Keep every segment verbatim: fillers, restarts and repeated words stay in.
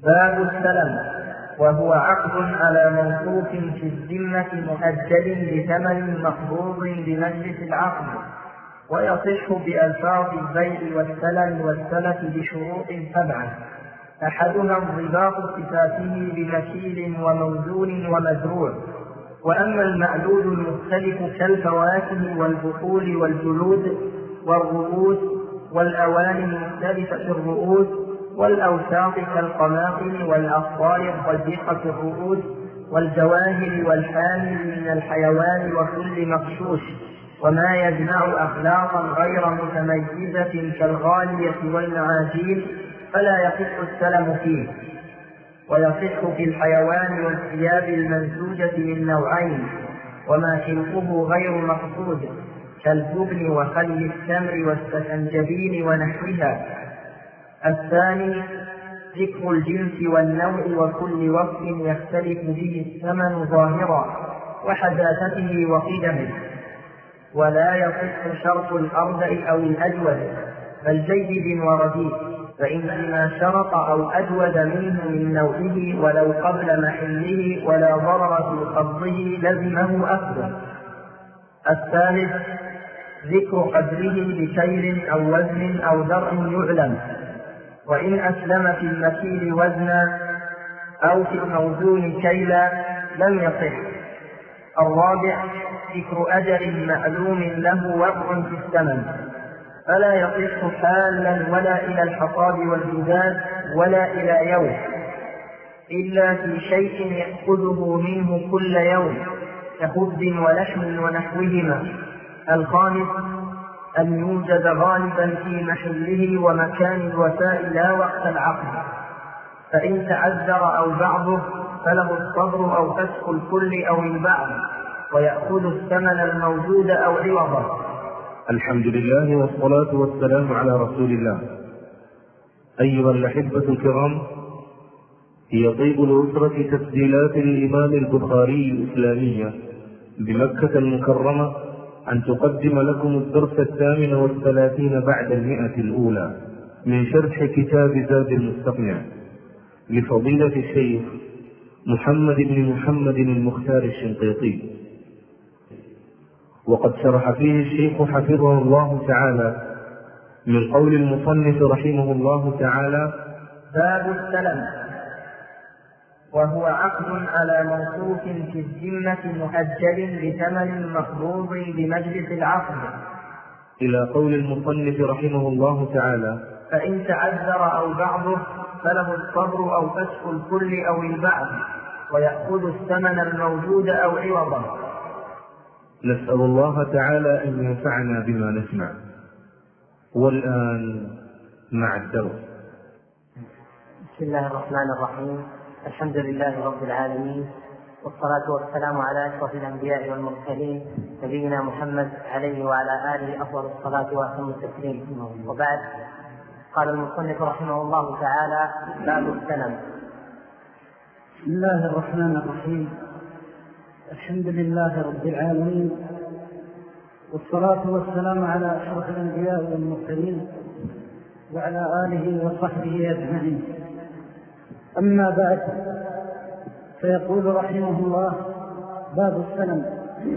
باب السلم، وهو عقد على موقوف في الذمة مؤجل بثمن مقبوض بمجلس العقد، ويصح بألفاظ البيع والسلم والسلف بشروط سبعة: أحدها انضباط صفاته بمكيل وموزون ومزروع. وأما المعدود المختلف كالفواكه والبقول والجلود والرؤوس والأواني المختلفة الرؤوس والأوساط كالقماطل والأصفار الضيقة الرؤوس والجواهر والحامل من الحيوان وكل مغشوش، وما يجمع أخلاقا غير متميزة كالغالية والمعاجين فلا يصح السلم فيه. ويصح في الحيوان والثياب المنسوجة من نوعين وما خلقه غير مقصود كالجبن وخل التمر والسفنجبين ونحوها. الثاني ذكر الجنس والنوع وكل وصف يختلف به الثمن ظاهرا وحداثته وقدمه. ولا يصح شرط الأردأ أو الأجود بل جيد ورديء، فإن ما شرط أو أجود منه من نوعه ولو قبل محله ولا ضرر في قبضه لزمه أخذه. الثالث ذكر قدره بكيل أو وزن أو درء يعلم، وإن أسلم في المكيل وزنا أو في الموزون كيلا لم يصح. الرابع ذكر أجل معلوم له وضع في الثمن، فلا يصح حالا ولا إلى الحصاد والجداد ولا إلى يوم، إلا في شيء يأخذه منه كل يوم كخبز ولحم ونحوهما. الخامس أن يوجد غالبا في محله ومكان الوفاء لا وقت العقد، فإن تعذر أو بعضه فله الصبر أو فسخ الكل أو البعض، ويأخذ الثمن الموجود أو عوضه. الحمد لله والصلاة والسلام على رسول الله. أيها الأحبة الكرام، هي طيب الأسرة تسجيلات الإمام البخاري الإسلامية بمكة المكرمة أن تقدم لكم الدرس الثامن والثلاثين بعد المئة الأولى من شرح كتاب زاد المستقنع لفضيلة الشيخ محمد بن محمد المختار الشنقيطي، وقد شرح فيه الشيخ حفظه الله تعالى من قول المصنف رحمه الله تعالى: باب السلم، وهو عقد على موقوف في الذمة مؤجل بثمن مقبوض بمجلس العقد، إلى قول المصنف رحمه الله تعالى: فإن تعذر أو بعضه فله الصبر أو فسخ الكل أو البعض، ويأخذ الثمن الموجود أو عوضه. نسأل الله تعالى أن ينفعنا بما نسمع. والآن مع الدرس. بسم الله الرحمن الرحيم. الحمد لله رب العالمين، والصلاة والسلام على أشرف الأنبياء والمرسلين نبينا محمد عليه وعلى آله أفضل الصلاة وأتم التسليم. وبعد، قال المصنف رحمه الله تعالى: باب السلم. بسم الله الرحمن الرحيم. الحمد لله رب العالمين، والصلاة والسلام على أشرف الأنبياء والمرسلين وعلى آله وصحبه أجمعين. أما بعد، فيقول رحمه الله: باب السلم.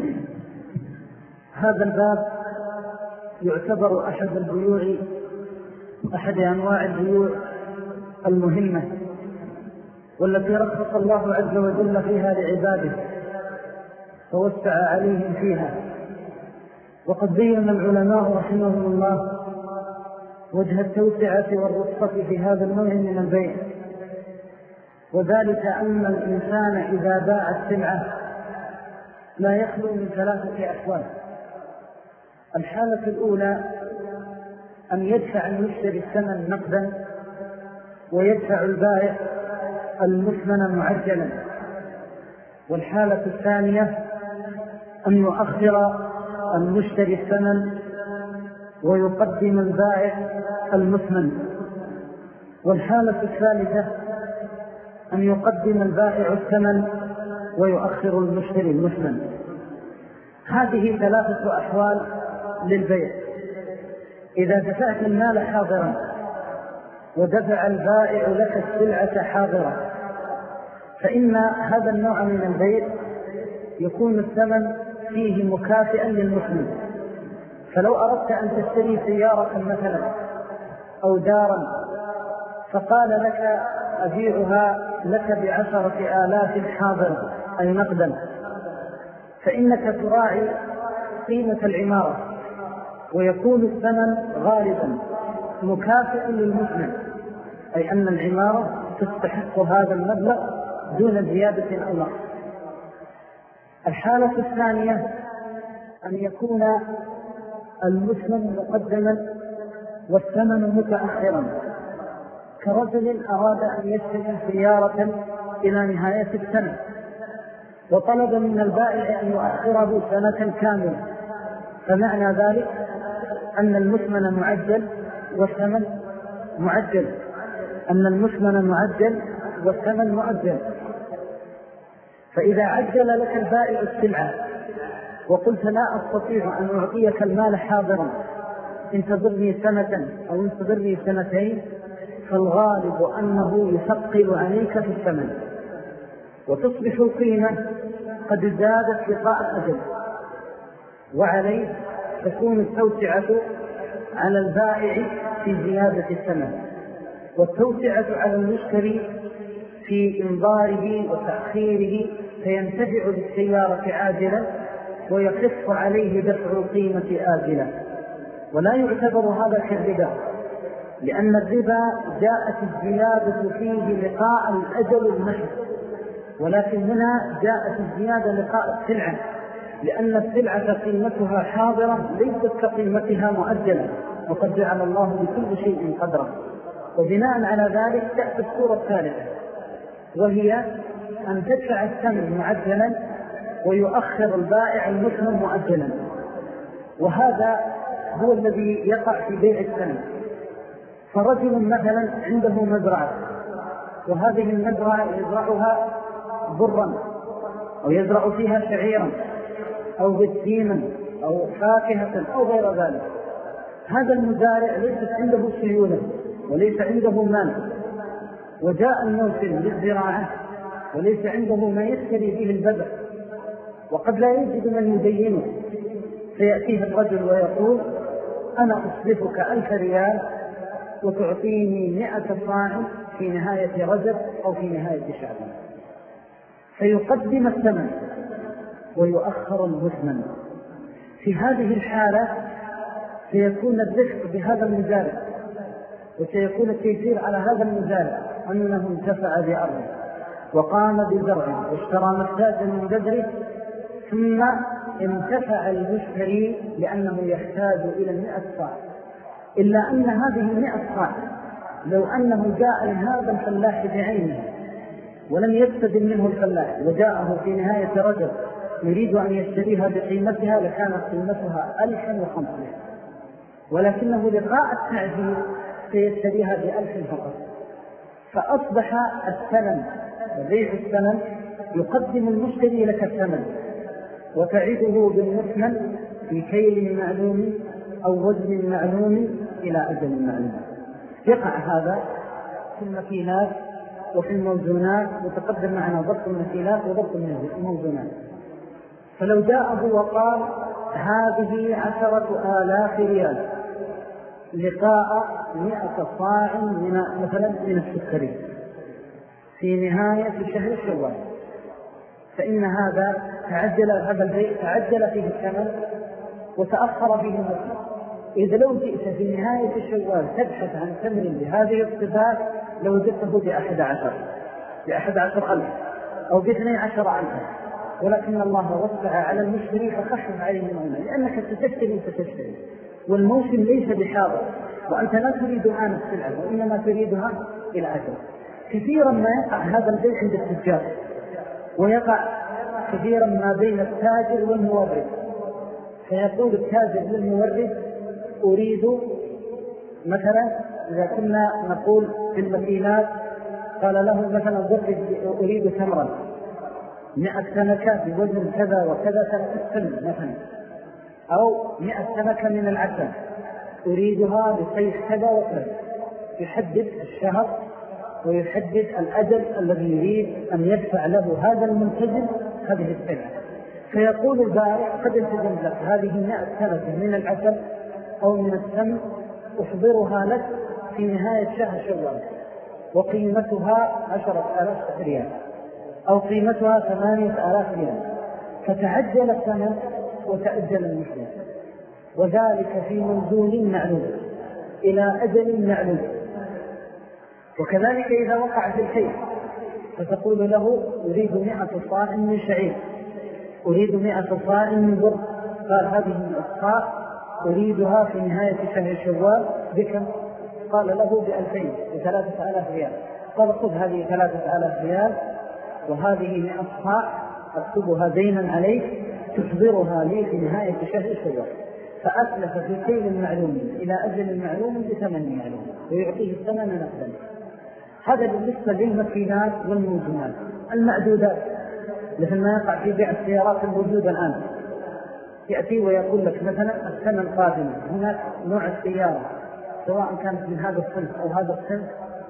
هذا الباب يعتبر أحد البيوع أحد أنواع البيوع المهمة، والتي رخص الله عز وجل فيها لعباده فوسع عليهم فيها. وقد بين العلماء رحمهم الله وجه التوسعة والرخصة في هذا النوع من البيع، وذلك أن الإنسان إذا باع السلعة لا يخلو من ثلاثة أحوال. الحالة الأولى أن يدفع المشتري الثمن نقدا ويدفع البائع المثمن معجلا. والحالة الثانية أن يؤخر المشتري الثمن ويقدم البائع المثمن. والحالة الثالثة أن يقدم البائع الثمن ويؤخر المشتري المثمن. هذه ثلاثة أحوال للبيع. إذا دفعت المال حاضرا ودفع البائع لك السلعة حاضرة، فإن هذا النوع من البيع يكون الثمن فيه مكافئا للمسلم. فلو أردت أن تشتري سيارة مثلا أو دارا فقال لك أبيعها لك بعشرة آلاف حاضرة أي نقدا، فإنك تراعي قيمة العمارة ويكون الثمن غالبا مكافئا للمسلم، أي أن العمارة تستحق هذا المبلغ دون زيادة أو نقص. الحالة الثانية أن يكون المسلم مقدما والثمن متأخرا، كرجل أراد أن يشتري سيارة إلى نهاية السنة وطلب من البائع أن يؤخره سنة كاملة، فمعنى ذلك أن المثمن معجل والثمن معجل أن المثمن معجل والثمن مؤجل. فإذا عجل لك البائع السلعة وقلت لا أستطيع أن أعطيك المال حاضرا، انتظرني سنة أو انتظرني سنتين، فالغالب أنه يثقل عليك في الثمن وتصبح القيمة قد زادت لقاء الأجل، وعليه تكون التوسعة على البائع في زيادة الثمن والتوسعة على المشتري في إنظاره وتأخيره، فينتفع بالسيارة عاجلا ويخف عليه دفع القيمة آجلا. ولا يعتبر هذا كالربا، لأن الربا جاءت الزيادة فيه لقاء الأجل المحض، ولكن هنا جاءت الزيادة لقاء السلعة، لأن السلعة قيمتها حاضرة ليست كقيمتها مؤجلة، وقد جعل الله لكل شيء قدرا. وبناء على ذلك تأتي الصورة الثالثة، وهي أن تدفع الثمن معجلا ويؤخر البائع المثمن مؤجلا، وهذا هو الذي يقع في بيع الثمن. فرجل مثلا عنده مزرعة، وهذه المزرعة يزرعها برا أو يزرع فيها شعيرا أو بسيما أو فاكهة أو غير ذلك. هذا المزارع ليست عنده سيولة وليس عنده مال، وجاء الموسم للزراعة وليس عنده ما يشتري به البذر، وقد لا يجد من يدينه، فيأتيه الرجل ويقول أنا أصرفك ألف ريال وتعطيني مئة صاع في نهاية رجب أو في نهاية شعبان، فيقدم الثمن ويؤخر المثمن. في هذه الحالة سيكون الرفق بهذا المزارع، وسيكون التيسير على هذا المزارع أنه انتفع بأرضه وقام بزرعه واشترى مساجا من بدره، ثم انتفع المشتري لأنه يحتاج إلى المئة صاع. إلا أن هذه المئة صاع لو أنه جاء لهذا الفلاح بعينه ولم يستدل منه الفلاح وجاءه في نهاية رجب يريد أن يشتريها بقيمتها لكانت قيمتها ألفا وخمسمائة، ولكنه لقاء التعجيل سيشتريها بألف فقط، فأصبح الثمن وبيع الثمن يقدم المشتري لك الثمن وتعيده بالمثمن في كيل معلوم أو وزن معلوم إلى أجل معلوم. يقع هذا في المكينات وفي الموزونات، وتقدم معنا ضبط المكينات وضبط الموزونات. فلو جاءه وقال هذه عشرة آلاف ريال لقاء مئة صاع من مثلا من السكري في نهاية شهر شوال، فإن هذا تعجل هذا البيع تعجل فيه الثمن وتأخر فيه المثمن. إذا لو جئت في نهاية شوال تبحث عن ثمن بهذه الصفات لوجدته بأحد عشر بأحد عشر ألف أو باثني عشر ألف، ولكن الله وسع على المشتري فخفف عليه المعنى، لأنك ستشتري ستشتري والموسم ليس بحاضر، وأنت لا تريد عن السلعة وإنما تريدها إلى أجل. كثيرا ما يقع هذا البيع عند التجار، ويقع كثيرا ما بين التاجر والمورد، فيقول التاجر للمورد أريد مثلا إذا كنا نقول في المكينات قال له مثلا أريد ثمرا مئة سمكة بوزن كذا وكذا سنة مثلا، أو مئة سمكة من العسل أريدها بسيح كذا وكذا، يحدد الشهر ويحدد الأجل الذي يريد أن يدفع له هذا الملتزم هذه السلعة. فيقول البائع قد التزم لك هذه مئة سنة من العسل أو من السمن أحضرها لك في نهاية شهر شوال وقيمتها عشرة آلاف ريال أو قيمتها ثمانية آلاف ريال، فتعجل الثمن وتأجل المثل، وذلك في منزول معلوم إلى أجل معلوم. وكذلك إذا وقع في الحيث فتقول له أريد مئة صاع من شعير، أريد مئة صاع من بر، قال هذه الصاع أريدها في نهاية شهر شوال بكم؟ قال له بألفين بثلاثة آلاف ريال. قال خذ هذه ثلاثة آلاف ريال وهذه مئة صاع أكتبها دينا عليك تحضرها لي في نهاية شهر شوال. فأسلف في كيل معلوم إلى أجل معلوم بثمن معلوم ويعطيه الثمن نقدا. هذا بالنسبة للمكينات والموزنات. المعدودات مثل ما يقع في بيع السيارات الموجودة الآن، يأتي ويقول لك مثلا السنة القادمة هناك نوع السيارة سواء كانت من هذا الصنف أو هذا الصنف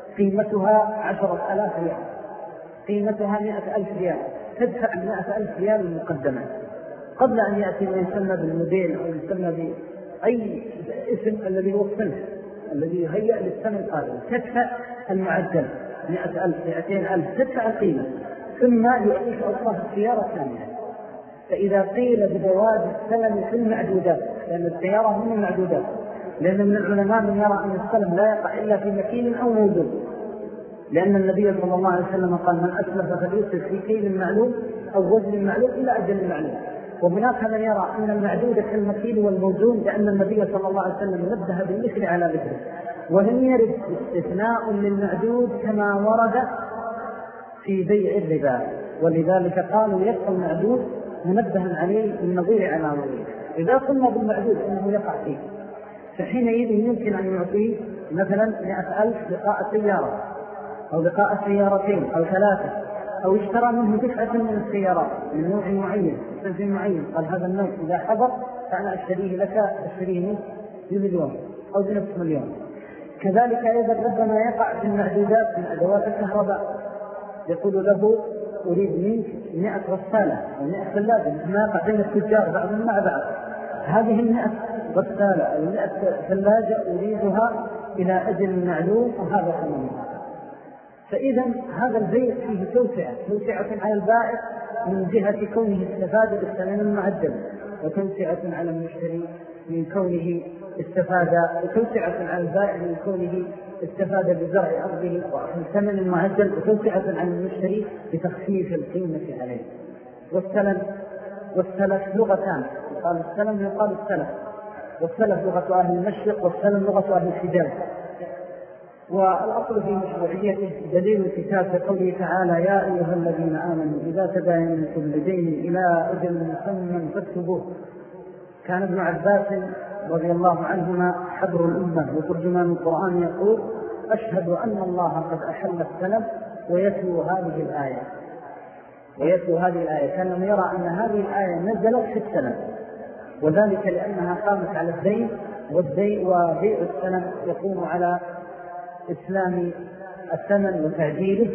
قيمتها عشرة آلاف ريال، قيمتها مئة ألف ريال، تدفع مئة ألف ريال المقدمة قبل أن يأتي ويسمى بالموديل أو يسمى بأي اسم الذي هو الصنف الذي يهيأ للسنة القادمة. تدفع المعدل مئة ألف مئتين ألف، تدفع القيمة ثم يعطيك أوصاف السيارة الثانية. فإذا قيل بجواز السلم في المعدودات، لأن السيارة من المعدودات، لأن من العلماء من يرى أن السلم لا يقع إلا في مكين أو موجود، لأن النبي صلى الله عليه وسلم قال من أسلف فليسلف في كيل معلوم أو وزن معلوم إلى أجل معلوم. وهناك من يرى أن المعدود كالمكين والموزون، لأن النبي صلى الله عليه وسلم نبه بالمثل على ذكره. ولم يرد استثناء للمعدود كما ورد في بيع الربا، ولذلك قالوا يبقى المعدود منبها عليه بالنظير على نظير. إذا قلنا بالمعدود أنه يقع فيه فحينئذ يمكن أن يعطيه مثلا مئة ألف لقاء سيارة أو لقاء سيارتين أو ثلاثة، أو اشترى منه دفعة من السيارات من نوع معين صنف معين، قال هذا النوع إذا حضر فأنا أشتريه لك أشتريه منه بمليون أو بنصف مليون. كذلك أيضا ربما يقع في المعدودات من أدوات الكهرباء، يقول له أريد منك مئة غسالة أو مئة ثلاجة، ما يقع بين التجار بعضهم مع بعض، هذه المئة غسالة أو مئة ثلاجة أريدها إلى أجل معلوم وهذا ثمنها. فإذا هذا البيع فيه توسعة توسعة على البائع من جهة كونه استفاد بالثمن المعدل، وتوسعة على المشتري من كونه استفاد، وتوسعة على البائع من كونه استفاد بزرع أرضه والثمن المعدل، وتوسعة على المشتري بتخفيف القيمة عليه. والسلم والسلف لغتان، يقال السلم يقال السلف، والسلف لغة أهل المشرق والسلم لغة أهل الحجاز. والأصل في مشروعيته دليل الكتاب كقوله تعالى يا أيها الذين آمنوا إذا تداينتم بدين إلى أجل مسمى فاكتبوه. كان ابن عباس رضي الله عنهما حبر الأمة وترجمان القرآن يقول أشهد أن الله قد أحل السلم ويتلو هذه الآية ويتلو هذه الآية كان يرى أن هذه الآية نزلت في السلم، وذلك لأنها قامت على الدين، والدين وبيع السلم يقوم على إسلام الثمن وتعديله،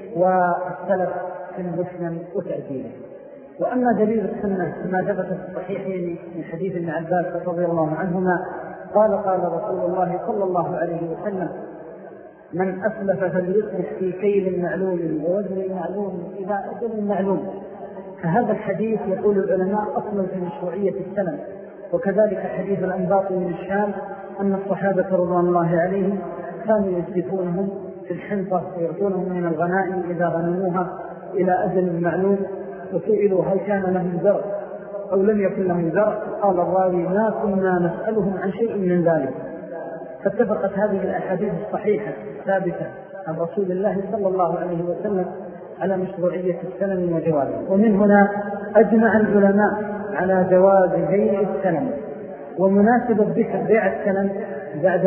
والسلف في المسلم وتعديله. وأما دليل السنة ما ثبت في الصحيحين من حديث ابن عباس رضي الله عنهما قال قال رسول الله صلى الله عليه وسلم من أسلف فليسلف في كيل معلوم ووزن معلوم إلى أجل معلوم. فهذا الحديث يقول العلماء أصلا في مشروعية السلم. وكذلك حديث الأنباط من الشام أن الصحابة رضوان الله عليهم كانوا يسلفونهم في الحنطة ويعطونهم من الغنائم إذا غنموها إلى أجل معلوم، وسئلوا هل كان لهم زرع أو لم يكن لهم زرع، قال الراوي ما كنا نسألهم عن شيء من ذلك. فاتفقت هذه الأحاديث الصحيحة ثابتة عن رسول الله صلى الله عليه وسلم على مشروعية السلم وجوازه. ومن هنا أجمع العلماء على جواز بيع السلم. ومناسبة ذكر بيع السلم بعد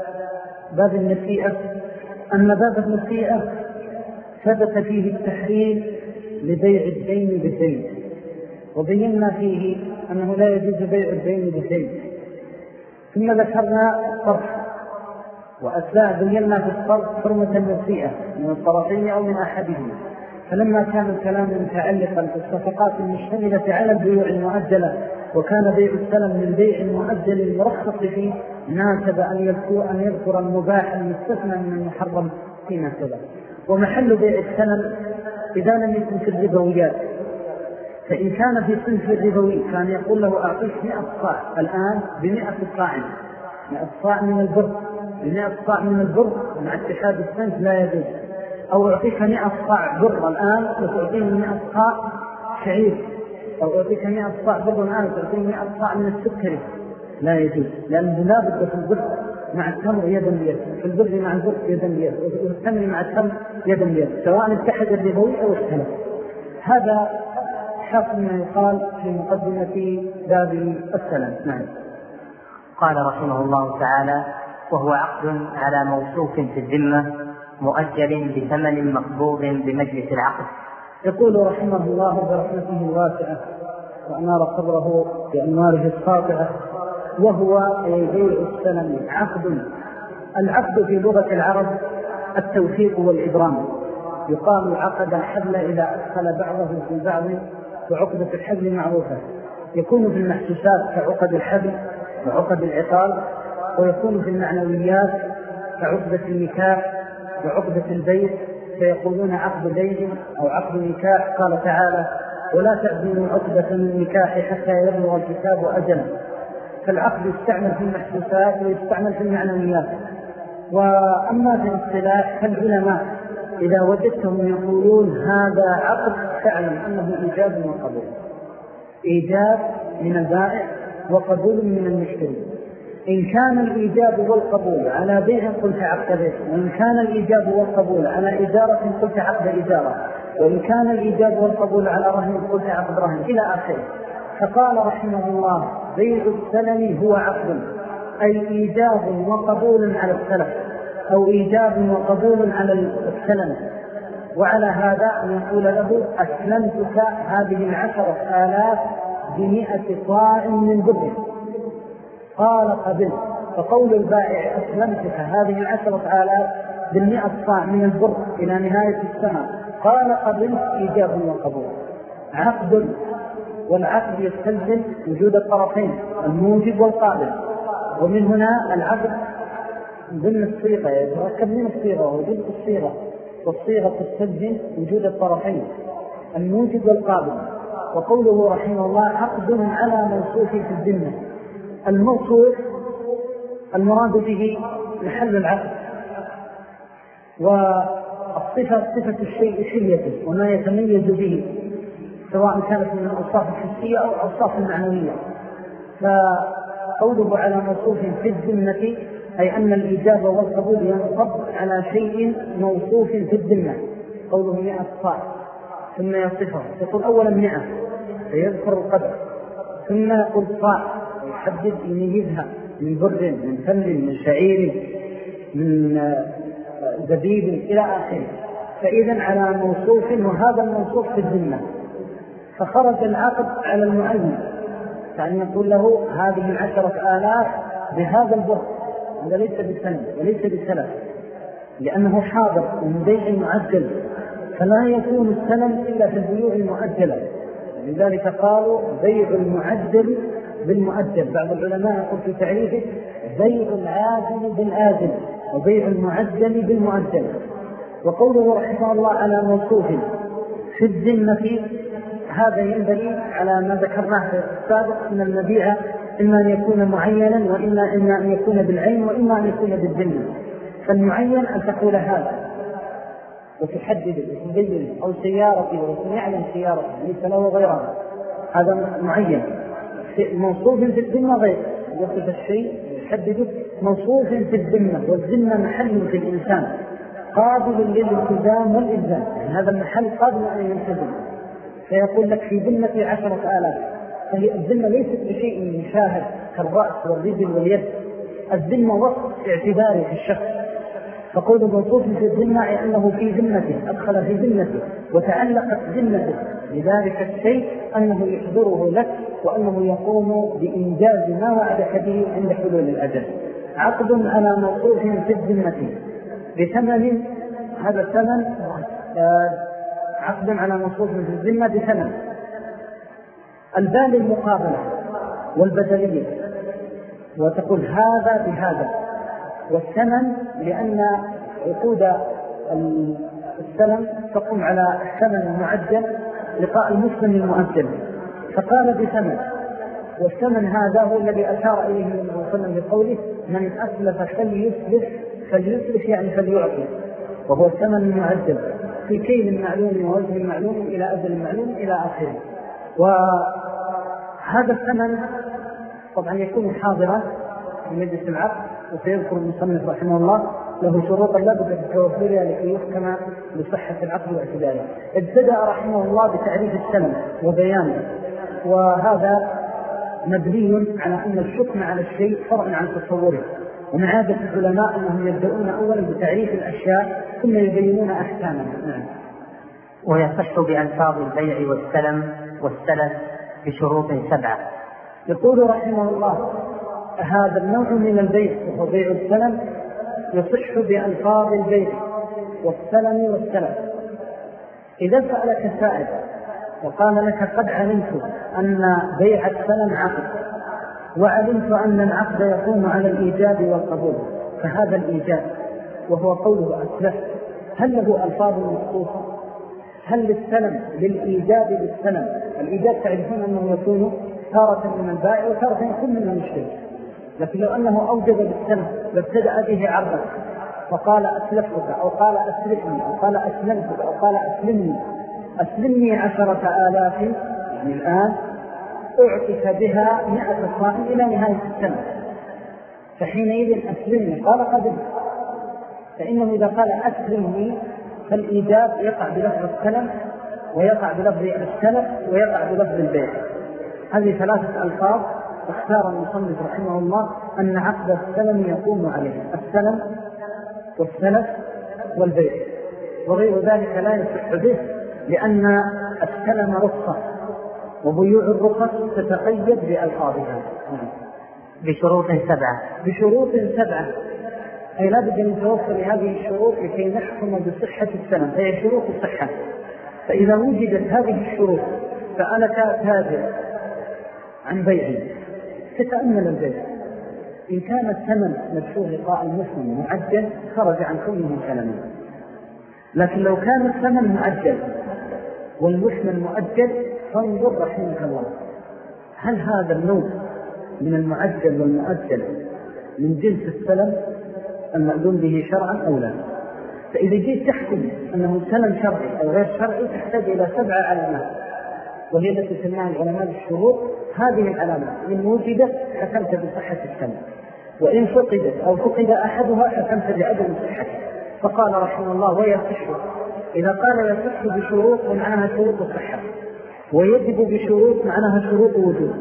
باب النسيئة أن باب النسيئة ثبت فيه التحريم لبيع الدين بالدين، وبينا فيه أنه لا يجوز بيع الدين بالدين. ثم ذكرنا الصرف وأتباع بينا في الصرف حرمة مسيئة من الطرفين أو من أحدهما. فلما كان الكلام متعلقا بالصفقات المشتملة على البيوع المؤجلة وكان بيع السلم من بيع المؤجل المرخص فيه ناسب أن يذكر, أن يذكر المباح المستثنى من المحرم فيما كذا. ومحل بيع السلم إذا لم يكن في الربويات، فإن كان في صنف الربوي كان يقول له أعطيك مئة صاع الآن بمئة صاع، مئة صاع من البر بمئة صاع من البر مع اتحاد الصنف لا يجوز. أو أعطيك مئة صاع بر الآن وتعطيني مئة صاع شعير، أو أعطيك مئة صاع بر الآن وتعطيني مئة صاع من السكري، لا يجوز، لأنه لا بد في البر مع التمر يدا بيد، في البر مع البر يدا بيد، والتمر مع التمر يدا بيد، سواء اتحد الربوي أو اختلف. هذا حق ما يقال في مقدمة باب السلام. نعم. قال رحمه الله تعالى: وهو عقد على موصوف في الذمة مؤجل بثمن مقبوض بمجلس العقد. يقول رحمه الله برحمته الواسعة وأنار قبره بأنواره الساطعة: وهو بيع السلم عقد. العقد في لغة العرب التوثيق والإبرام، يقال عقد الحبل إذا أدخل بعضه في بعض، وعقدة الحبل معروفة، يكون في المحسوسات كعقد الحبل وعقد العقال، ويكون في المعنويات كعقدة النكاح وعقدة البيت، فيقولون عقد بيع أو عقد نكاح. قال تعالى: ولا تأذنوا عقدة النكاح حتى يبلغ الكتاب أجله. فالعقد يستعمل في المحسوسات ويستعمل في المعنويات. وأما في الاصطلاح فالعلماء إذا وجدتهم يقولون هذا عقد فاعلم أنه إيجاب وقبول، إيجاب من البائع وقبول من المشتري. إن كان الإيجاب والقبول على بيع قلت عقد بيع، وإن كان الإيجاب والقبول على إجارة قلت عقد إجارة، وإن كان الإيجاب والقبول على رهن قلت عقد رهن، إلى آخره. فقال رحمه الله: بيع السلم هو عقد، أي إيجاب وقبول على السلف، أو إيجاب وقبول على السلم. وعلى هذا أن يقول له: أسلمتك هذه العشرة آلاف بمئة صاع من بر. قال: قبل. فقول البائع: أسلمتك هذه العشرة آلاف بالمئة صاع من البر إلى نهاية السنة، قال: قبل، إيجاب وقبول، عقد. والعقد يستلزم وجود الطرفين الموجب والقابل. ومن هنا العقد ضمن الصيغة يتركب من الصيغة ووجود الصيغة، والصيغة تستلزم وجود الطرفين الموجب والقابل. وقوله رحمه الله: عقد على موصوف في الذمة. الموصوف المراد به محل العقد، والصفة صفة الشيء حليته وما يتميز به، سواء كانت من الأوصاف الحسية أو الأوصاف المعنوية. فقوله على موصوف في الذمة أي أن الإجابة والقبول ينصب على شيء موصوف في الذمة. قوله مئة صاع ثم يصفه، يقول أولا مئة فيذكر القدر، ثم يقول صاع يحدد يميزها من بر من تمر من شعير من زبيب إلى آخره. فإذا على موصوف، وهذا الموصوف في الذمة. فخرج العقد على المعين، يعني يقول له: هذه العشرة آلاف بهذا البر، هذا ليس بالسنة وليس بالسلف، لأنه حاضر من بيع معجل، فلا يكون السلم إلا في البيوع المؤجلة. لذلك قالوا: بيع المعجل بالمؤجل. بعض العلماء يقول في تعريفه: بيع العاجل بالآجل، وبيع المعجل بالمؤجل. وقوله رحمه الله على موصوف في الذمة، هذا ينبغي على ما ذكرناه في السابق أن المبيع إما أن يكون معينا، وإما إما أن يكون بالعين، وإما أن يكون بالذمة. فالمعين أن تقول هذا وتحدد وتبين، أو سيارتي وتعلم سيارتي ليس له غيرها، هذا معين. موصوف في الذمة غير، يصف الشيء يحدده موصوف في الذمة، والذمة محل في الإنسان قابل للالتزام والإلزام، يعني هذا المحل قابل أن يلتزم. فيقول لك في ذمة عشرة آلاف، فهي الذمة ليست بشيء مشاهد كالرأس والرجل واليد، الذمة وصف اعتباري في الشخص. فقول موصوف في الذمة أي أنه في ذمته، أدخل في ذمته وتعلقت ذمته لذلك الشيء، أنه يحضره لك، وأنه يقوم بإنجاز ما وعدك به عند حلول الأجل. عقد على موقوف في الذمة بثمن، هذا الثمن عقد على موقوف في الذمة بثمن. البال المقابلة والبدلية، وتقول هذا بهذا، والثمن لأن عقود السلم تقوم على الثمن المعجل لقاء المسلم المؤجل، فقال بثمن، والثمن هذا هو الذي أشار إليه النبي صلى الله عليه وسلم بقوله من أسلف فليسلف، فليسلف يعني فليعطي، وهو الثمن المعجل في كيل معلوم ووزن معلوم إلى أجل معلوم إلى آخره. وهذا الثمن طبعا يكون حاضرا في مجلس العقد، وسيذكر المصنف رحمه الله له شروطا لا بد من توفيرها لكي يحكم بصحة العقد واعتداله. ابتدأ رحمه الله بتعريف الثمن وبيانه، وهذا مبني على أن الحكم على الشيء فرع عن تصوره، ومن عادة العلماء أنهم يبدأون أولا بتعريف الأشياء ثم يبينون أحكامها. نعم. ويصح بألفاظ البيع والسلم والسلف بشروط سبعة. يقول رحمه الله هذا النوع من البيع وهو بيع السلم يصح بألفاظ البيع والسلم والسلف. إذا سألك سائل وقال لك قد علمت أن بيع السلم عقد، وعلمت أن العقد يقوم على الإيجاب والقبول، فهذا الإيجاب وهو قوله أسلف هل له ألفاظ مخصوصة؟ هل للسلم للإيجاب بالسلم؟ الإيجاب تعرفون أنه يكون تارة من البائع وتارة يكون من المشتري، لكن لو أنه أوجب بالسلم لابتدأ به عرضا وقال أسلفك أو قال أسلفني أو قال أسلمتك أو قال أسلمني أسلمني عشرة آلاف، يعني الآن أعطيك بها مئة صائم إلى نهاية السنة، فحينئذ أسلمني قال قبل، فإنه إذا قال أسلمني فالإيجاب يقع بلفظ السلم ويقع بلفظ السلف ويقع بلفظ البيع. هذه ثلاثة ألفاظ اختار المصنف رحمه الله أن عقد السلم يقوم عليه السلم والسلف والبيع، وغير ذلك لا يصح به، لأن السلم رخصة وبيوع الرخص تتقيد بألفاظها. بشروط سبعة. بشروط سبعة، أي لا بد من توفر هذه الشروط لكي نحكم بصحة السلم، هي شروط الصحة. فإذا وجدت هذه الشروط فأنا كتاجر عن بيعي تتأمل البيع، إن كان الثمن مدفوع لقاء المسلم معجل خرج عن كونه سلما، لكن لو كان الثمن معجل والمسلم مؤجل فانظر رحمك الله هل هذا النوع من المعجل والمؤجل من جنس السلم المأذون به شرعا أو لا. فإذا جيت تحكم أنه سلم شرعي أو غير شرعي تحتاج إلى سبع علامات، وهي التي تسميها العلماء الشروط. هذه العلامات إن وجدت حكمت بصحة السلم، وإن فقدت أو فقد أحدها حكمت بعدم صحته. فقال رحمه الله ويصح، إذا قال يصح بشروط معناها شروط الصحة، ويجب بشروط معناها شروط وجوب.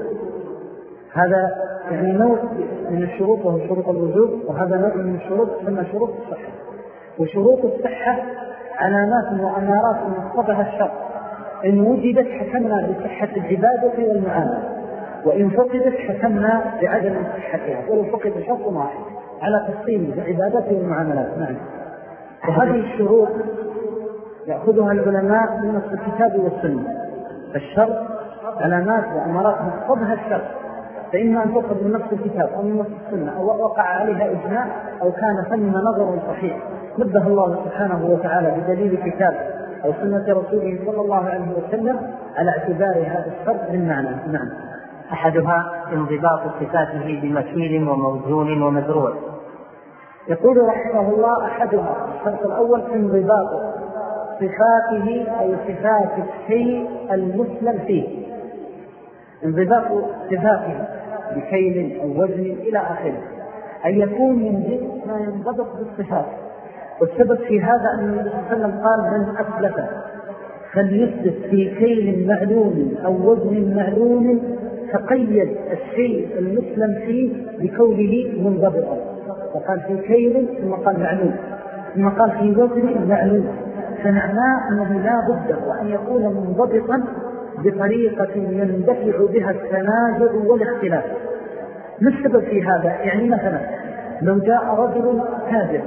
هذا يعني نوع من الشروط وهو شروط الوجوب، وهذا نوع من الشروط تسمى شروط الصحة. وشروط الصحة علامات وأمارات مقتضاها الشرع، إن وجدت حكمنا بصحة العبادة والمعاملة، وإن فقدت حكمنا بعدم صحتها، ولو فقد شرط واحد على تفصيل العبادة والمعاملات. نعم. وهذه الشروط يأخذها العلماء من نص الكتاب والسنة. الشرط علامات وأمارات مقتضاها الشرع، فإما أن تأخذ من نص الكتاب أو من نص السنة أو وقع عليها إجماع أو كان ثم نظر صحيح نبه الله سبحانه وتعالى بدليل كتاب أو سنة رسوله صلى الله عليه وسلم على اعتبار هذا الشرط من معنى. نعم. أحدها انضباط صفاته بمكيل وموزون ومزروع. يقول رحمه الله أحدها الشرط الأول انضباط صفاته أي صفات الشيء المسلم فيه، انضباط صفاته بكيل أو وزن إلى آخره، أن يكون من جنس ما ينضبط بالصفات. والسبب في هذا أن النبي صلى الله عليه وسلم قال من أسلف فليسلف في كيل معلوم أو وزن معلوم، فقيد الشيء المسلم فيه بكونه منضبطا، فقال في كيل ثم قال معلوم ثم قال في وزن معلوم، فمعناه أنه لا بد وأن يكون منضبطا بطريقة يندفع بها التنازع والاختلاف. ما السبب في هذا؟ يعني مثلا لو جاء رجل تاجر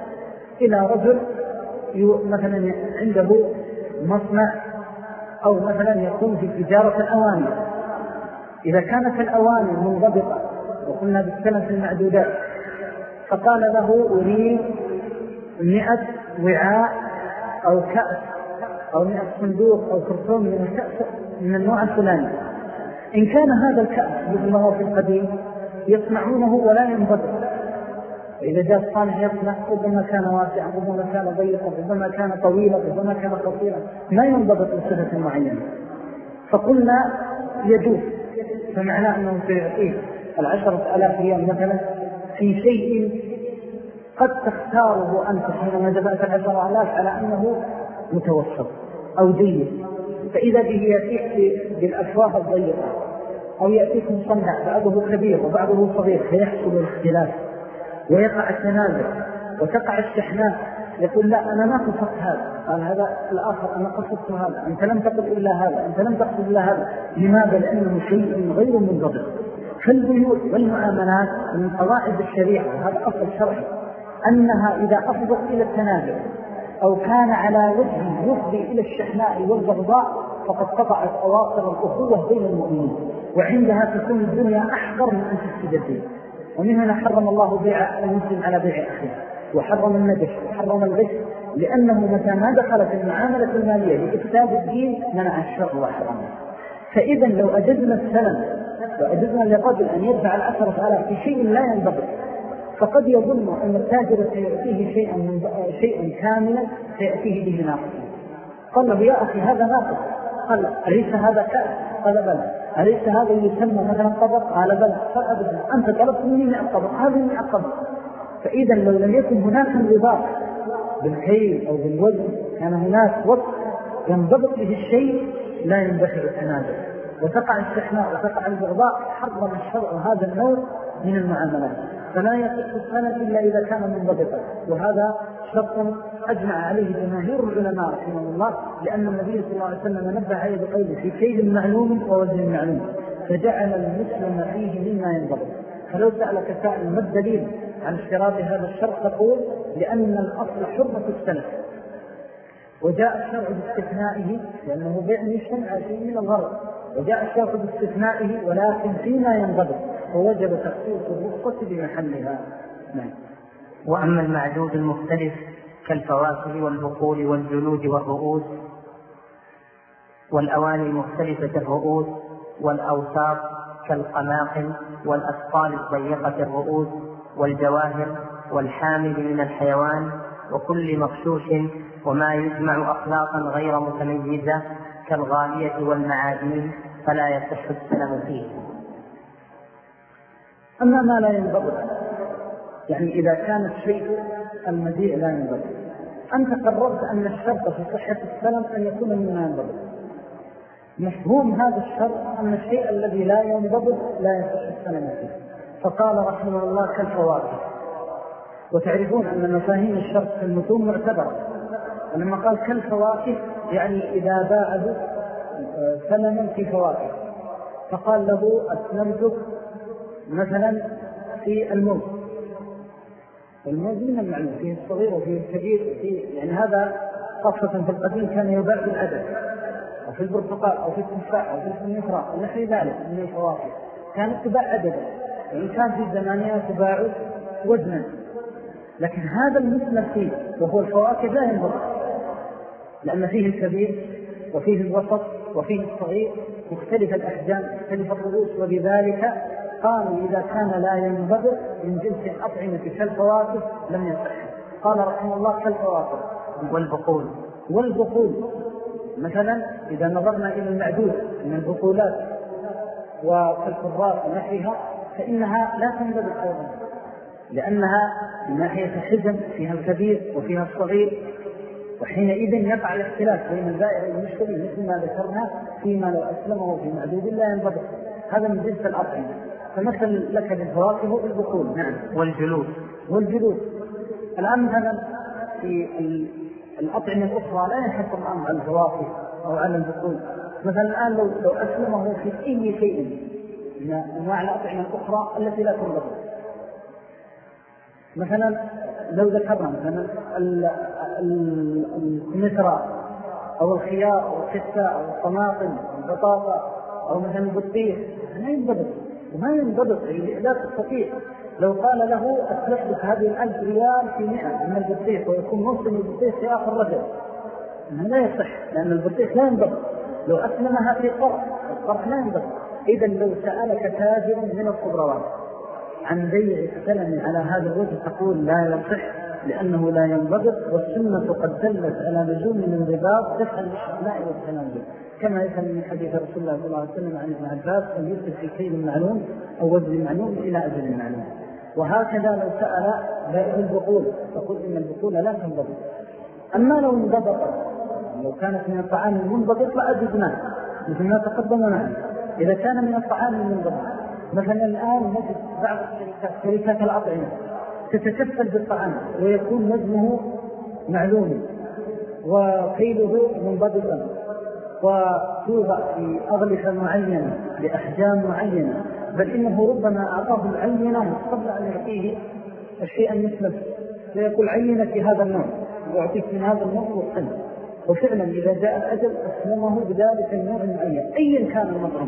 إلى رجل مثلا عنده مصنع أو مثلا يقوم في تجارة الأواني، إذا كانت الأواني منضبطة وقلنا بالسنة المعدودات، فقال له أريد مئة وعاء أو كأس أو مئة صندوق أو كرتون من الكأس من النوع الفلاني، إن كان هذا الكأس مثل ما هو في القديم يصنعونه ولا ينضبط، إذا جاء الصانع يصنع ربما كان واسعا، ربما كان ضيقا، ربما كان طويلا، ربما كان قصيرا، ما ينضبط بصفة معينة، فقلنا يجوز، فمعناه أنه سيعطيه العشرة ألاف ريال مثلا في شيء قد تختاره أنت حينما دفعت العشرة ألاف على أنه متوسط أو جيد، فإذا به يأتيك بالأفواه الضيقة أو يأتيك مصنع بعضه كبير وبعضه صغير، فيحصل الاختلاف ويقع التنازع وتقع الشحناء، يقول لا أنا ما قصدت هذا، قال هذا الآخر أنا قصدت هذا، أنت لم تقل إلا هذا، أنت لم تقصد إلا هذا. لماذا؟ لأنه شيء غير منضبط. فالبيوع والمعاملات من قواعد الشريعة، هذا أصل شرعي، أنها إذا أفضت إلى التنازع أو كان على وجه يفضي إلى الشحناء والبغضاء فقد قطعت أواصر الأخوة بين المؤمنين، وعندها تكون الدنيا أحقر من أن تفسد الدين. ومن هنا حرم الله بيع المسلم على بيع أخيه، وحرم النجش وحرم الغش، لأنه متى ما دخلت المعاملة المالية لإفساد الدين منع الشر وحرمه. فإذا لو أجدنا السلم وأجدنا لرجل أن يدفع العشرة آلاف في شيء لا ينضبط، فقد يظن أن التاجر سيأتيه شيئا, من شيئا كاملا سيأتيه به ناقصا. قال له يا أخي هذا ناقص، قال أليس هذا كأس؟ قال بلى. أليس هذا يسمى مثلا طبق؟ قال بلى. قال أبدا، أنت طلبت مني مئة طبق، هذه مئة طبق. فإذا لو لم يكن هناك انضباط بالكيل أو بالوزن، كان هناك وقت ينضبط به الشيء لا ينبخر التنازع وتقع الشحناء وتقع البغضاء، حرم الشرع هذا النوع من المعاملات. فلا يصح السند إلا إذا كان منضبطا، وهذا شرط أجمع عليه جماهير العلماء رحمه الله، لأن النبي صلى الله عليه وسلم نبه عليه بقوله في كيل معلوم ووزن معلوم، فجعل المسلم فيه مما ينضبط. فلو سألك سائل ما الدليل عن اشتراط هذا الشرط، تقول لأن الأصل حرمة السلف، وجاء الشرع باستثنائه لأنه بيع يشتمع شيء من الغرض، وجاء الشرع باستثنائه ولكن فيما ينضبط، ووجب تخصيص الرخصة بمحلها. نعم. وأما المعدود المختلف كالفواكه والبقول والجلود والرؤوس والأواني المختلفة الرؤوس والأوساط كالقماقل والأسطال الضيقة الرؤوس والجواهر والحامل من الحيوان وكل مغشوش وما يجمع أخلاقا غير متميزة كالغالية والمعادين فلا يصح السلم فيه. أما ما لا ينضبط، يعني إذا كان الشيء المبيع لا ينضبط، أنت قررت أن الشرط في صحة السلم أن يكون مما ينضبط، مفهوم هذا الشرط أن الشيء الذي لا ينضبط لا يصح السلم فيه. فقال رحمه الله كالفواكه، وتعرفون أن مفاهيم الشرط في المتون معتبرة، ولما قال كالفواكه يعني إذا باعه ثمنا في فواكه، فقال له أسلمتك مثلا في الموز، والموز من المعلوم فيه الصغير وفيه الكبير، وفيه يعني هذا خاصة في القديم كان يباع بالعدد، أو في البرتقال أو في التفاح أو في النفرة ونحو ذلك من الفواكه كانت تباع عددا، وإن كان في زمانها تباع وزنا. لكن هذا المثل فيه وهو الفواكه لا ينضبط، لأن فيه الكبير وفيه الوسط وفيه الصغير مختلف الأحجام مختلف الرؤوس، وبذلك قالوا إذا كان لا ينضبط من جنس الأطعمة كالفواكه لم يصح. قال رحمه الله كالفواكه والبقول والبقول مثلا إذا نظرنا إلى المعدود من البقولات وكالفراس ونحوها فإنها لا تنضبط أيضا، لأنها من ناحية الحجم فيها الكبير وفيها الصغير، وحينئذ يقع الاختلاف بين البائع والمشتري مثل ما ذكرنا فيما لو أسلمه في معدود لا ينضبط. هذا من جنس الأطعمة. فمثل لك بالفواكه البقول. نعم. والجلود والجلود الآن مثلا في الأطعمة الأخرى لا يحكم الآن على الفواكه أو على البقول. مثلا الآن لو, لو أسلمه في أي شيء من أنواع الأطعمة الأخرى التي لا تنضبط، مثلا لو ذكرنا مثلا الكمثرى أو الخيار أو الكسة أو الطماطم أو البطاطا أو مثلا البطيخ ما ينضبط وما ينضبط، لا تستطيع. لو قال له أسلحك هذه الألف ريال في مئة من البطيخ ويكون موسم البطيخ في آخر رجل، لا يصح، لأن البطيخ لا ينضبط. لو أسلمها في قرح، القرح لا ينضبط. إذا لو سألك تاجر من الخضروات عن بيع السلم على هذا الوجه تقول لا يصح، لأنه لا ينضبط، والسنة قد دلت على لزوم الانضباط دفعا للشحناء والتنازل، كما يفهم من حديث رسول الله صلى الله عليه وسلم عن ابن عباس أن يصف في كيل معلوم أو وزن معلوم إلى أجل معلوم. وهكذا لو سأل بائع البقول تقول إن البقول لا تنضبط. أما لو انضبطت، لو كانت من الطعام المنضبط لأجدناه مثل ما تقدم معنا. إذا كان من الطعام المنضبط، مثلا الآن نجد بعض الشركات شركات الأطعمة تتكفل بالطعام ويكون وزنه معلوم وكيله منضبطا وتوضع في أغلفة معينة بأحجام معينة، بل إنه ربما أعطاه العينة قبل أن يعطيه الشيء مثله، فيقول عينة في هذا النوع ويعطيك من هذا النوع والسن. وفعلا إذا جاء الأجل أسلمه بذلك النوع المعين أيا كان المطعم،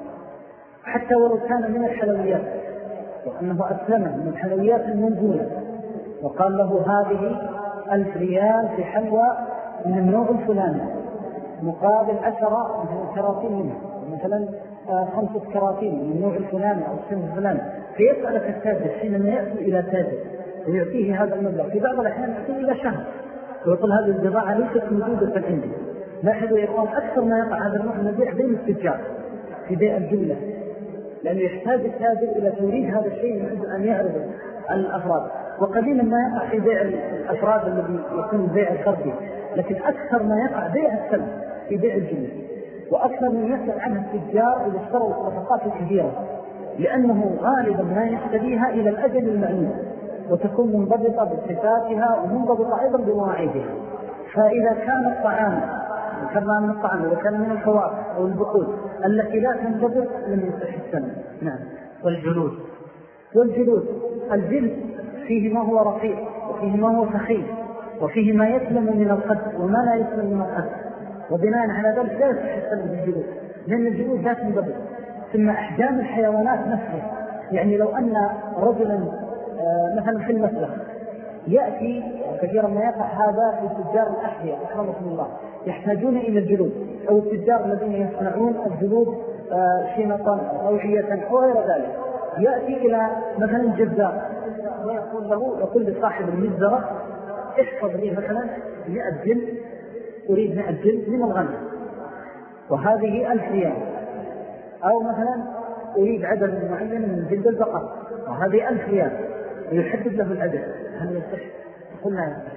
حتى ولو كان من الحلويات، وأنه أسلمه من الحلويات المنزولة وقال له هذه ألف ريال في حلوى من النوع الفلاني مقابل عشرة من كراتين منها، مثلا خمسة كراتين من النوع الفلاني أو السن الفلاني. فيسألك التاجر حينما يأتي إلى تاجر ويعطيه هذا المبلغ، في بعض الأحيان يأتي إلى شهر ويقول هذه البضاعة ليست موجودة عندي. لاحظوا يا إخوان أكثر ما يقع هذا النوع من البيع بين التجار في بيع الجملة، لأنه يحتاج التاجر إلى توريد هذا الشيء من أن يعرض على الأفراد، وقليلا ما يقع في بيع الأفراد الذي يكون بيع الفردي، لكن أكثر ما يقع بيع السلم في بيع الجملة، وأكثر من يسأل عنها التجار إذا اشتروا الصفقات الكبيرة، لأنه غالبا ما يشتريها إلى الأجل المعلوم وتكون منضبطة بصفاتها ومنضبطة أيضا بمواعيدها. فإذا كان الطعام كما من الطعام إذا كان من الفواكه أو البقول التي لا تنضبط لم يصح السلم. نعم. والجلود والجلود الجلد فيه ما هو رقيق وفيه ما هو سخيف وفيه ما يسلم من القد وما لا يسلم من القد، وبناء على ذلك لا يصح السلم بالجلود، لأن الجلود لا تنضبط. ثم أحجام الحيوانات نفسها، يعني لو أن رجلا مثلا في المسلخ يأتي كثيرا ما يقع هذا في تجار الأحذية رحمهم الله يحتاجون إلى الجلود، أو التجار الذين يصنعون الجلود شنطا أو عية أو غير ذلك، يأتي إلى مثلا الجزار ويقول له يقول لصاحب المجزرة احفظ لي مثلا مئة جلد، أريد مئة جلد من الغنم وهذه ألف ريال، أو مثلا أريد عدد معين من جلد البقر وهذه ألف ريال، ويحدد له العدد. هل يصح؟ قل لا يصح،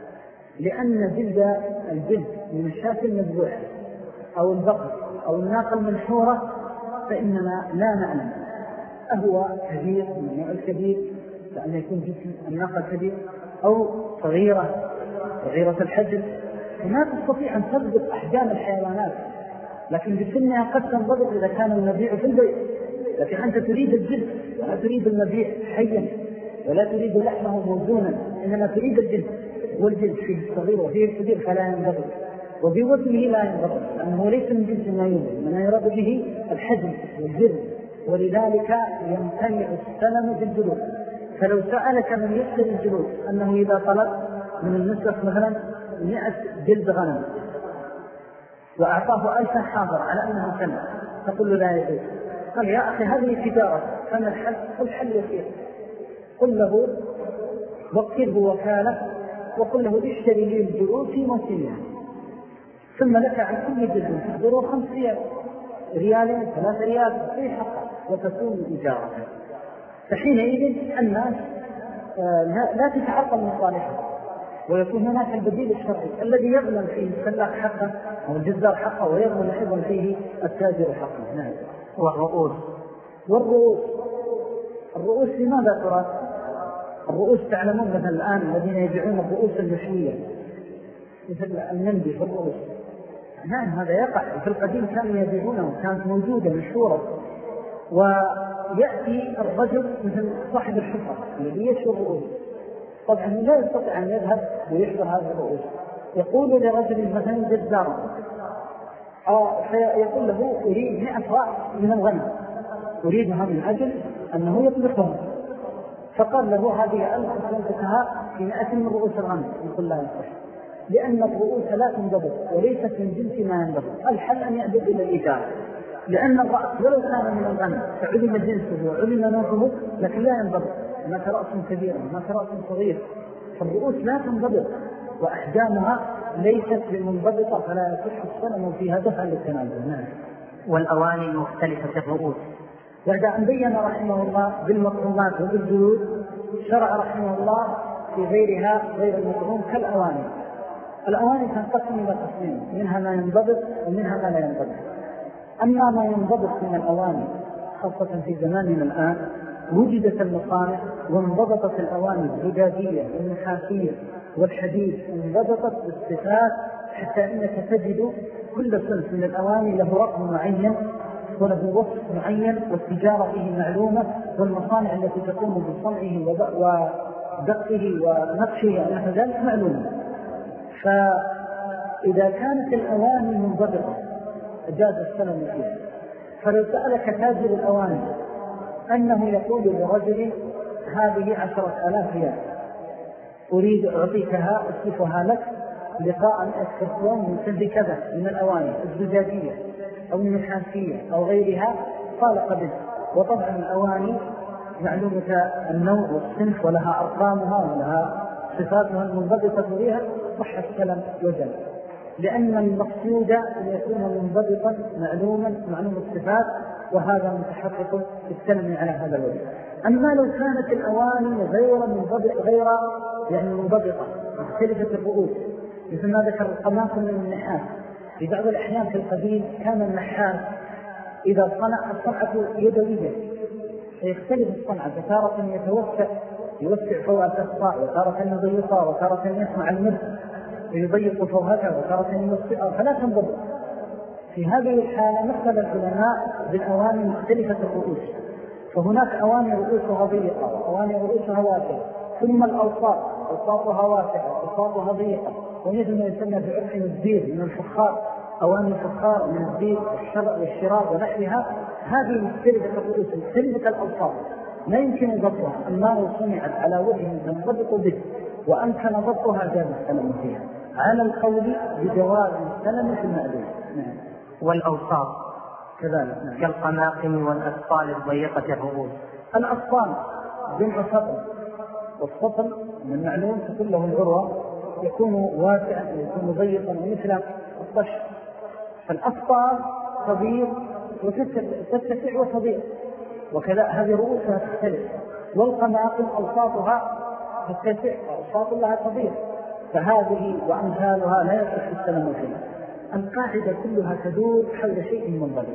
لأن جلد الجلد من الشاة المذبوحة أو البقر أو الناقة المنحورة فإننا لا نعلم أهو كبير من النوع الكبير لأن يكون جسم الناقة كبير أو صغيرة صغيرة الحجم، وما تستطيع أن تضبط أحجام الحيوانات، لكن بسنها قد تنضبط إذا كان المبيع في البيت. لكن أنت تريد الجلد ولا تريد المبيع حيا ولا تريد لحمه موزونا، إنما تريد الجلد، والجلد فيه الصغير وفيه الكبير فلا ينضبط، وبوزنه لا ينضبط لأنه ليس من جنس ما يوجد، من يراد به الحجم والجلد، ولذلك يمتنع السلم بالجلود. فلو سألك من يشتري الجلود أنه إذا طلب من المسلخ مثلا مئة جلد غنم وأعطاه ألفا حاضر على أنه سلم، تقول له لا يجوز. قال يا أخي هذه تجارة، فما الحل؟ قل حل يسير، قل له وكله وكالة وقل له اشتري لي الجلود في موسمها، ثم لك عن كل جلد تحضره خمس ريال ريالين ثلاث ريال في حقه وتكون إجارة. فحينئذ الناس لا تتعطل مصالحه، ويكون هناك البديل الشرعي الذي يظلم فيه السلاح حقه أو الجزار حقه ويظلم أيضا فيه التاجر حقه. نعم. والرؤوس والرؤوس الرؤوس لماذا ترى؟ الرؤوس تعلمون مثلا الآن الذين يبيعون الرؤوس المشوية مثل النمدي في الرؤوس، نعم هذا يقع. في القديم كانوا يبيعونه، كانت موجودة مشهورة، ويأتي الرجل مثل صاحب الحفرة الذي يشوي الرؤوس طبعا لا يستطيع أن يذهب ويحضر هذه الرؤوس. يقول لرجل مثلا جزار فيقول له أريد مئة رأس من الغنم، أريدها من أجل أنه يطلقها، فقال له هذه ألف تنفقها في مئة من رؤوس الغنم. يقول لا يصح، لأن الرؤوس لا تنضبط وليست من جنس ما ينضبط. الحل أن يأدب إلى الإيجار، لأن الرأس ولو كان من الغنم فعلم جنسه وعلم نوعه لكن لا ينضبط. هناك رأس كبير وهناك رأس صغير، فالرؤوس لا تنضبط وأحجامها ليست منضبطة، فلا يصح السلم فيها دفعا للتنازل. نعم. والأواني المختلفة الرؤوس. بعد أن بين رحمه الله بالمطعومات وبالجلود، شرع رحمه الله في غيرها غير المطعوم كالأواني. الأواني تنقسم إلى قسمين، منها ما ينضبط ومنها ما لا ينضبط. أما ما ينضبط من الأواني خاصة في زماننا الآن، وجدت المصانع وانضبطت الأواني الزجاجية والنحاسية والحديد، انضبطت بالصفات حتى إنك تجد كل صنف من الأواني له رقم معين وله وصف معين، والتجارة فيه معلومة، والمصانع التي تقوم بصنعه ودقه ونقشه ونحو ذلك معلومة. فإذا كانت الأواني منضبطة جاز السلم فيها. فلو سألك تاجر الأواني أنه يقول لرجل هذه عشرة آلاف ريال، أريد أعطيكها أصرفها لك لقاء أكثر يوم من سد كذا من الأواني الزجاجية أو النحاسية أو غيرها، قال قبل. وطبعا الأواني معلومة النوع والصنف ولها أرقامها ولها صفاتها المنضبطة بها، صح السلم وجل، لأن المقصود أن يكون منضبطا معلوما معلوم الصفات، وهذا متحقق في السلم على هذا الوجه. أما لو كانت الأواني غير منضبطة غير يعني منضبطة مختلفة الرؤوس، مثل ما ذكر القماص من النحاس، في بعض الأحيان في القديم كان النحاس إذا صنع الصنعة يدوية فيختلف الصنعة، فتارة يتوسع يوسع فوات الصاع، وتارة يضيقها، وتارة يصنع المد ويضيق فوهتها، وتارة يوسعها، فلا تنضبط. في هذه الحالة مثل العلماء بالأواني مختلفة الرؤوس، فهناك أواني رؤوسها ضيقة وأواني رؤوسها واسعة، ثم الأوساط أوساطها واسعة أوساطها ضيقة، ومثل ما يسمى بعرف الزبير من الفخار، أواني الفخار من الزبير والشراب ونحوها. هذه مختلفة الرؤوس مختلفة الأوساط لا يمكن ضبطها، أما لو صنعت على وجه تنضبط به وأمكن ضبطها جاز السلم فيها، على القول بجواز السلم في المأذون. نعم. والأوساط كذلك نعم. كالقماقم والأسطال الضيقة الرؤوس. الأسطال جمع سطل، والسطل من المعلوم تكون له العروة، يكون واسعا ويكون ضيقا مثل الطش. فالأسطال صغير وتتسع وتضيق، وكذا هذه رؤوسها تختلف. والقماقم أوساطها تتسع وأوساط لها تضيق، فهذه وأمثالها لا يصح السلم فيها. القاعدة كلها تدور حول شيء منضبط.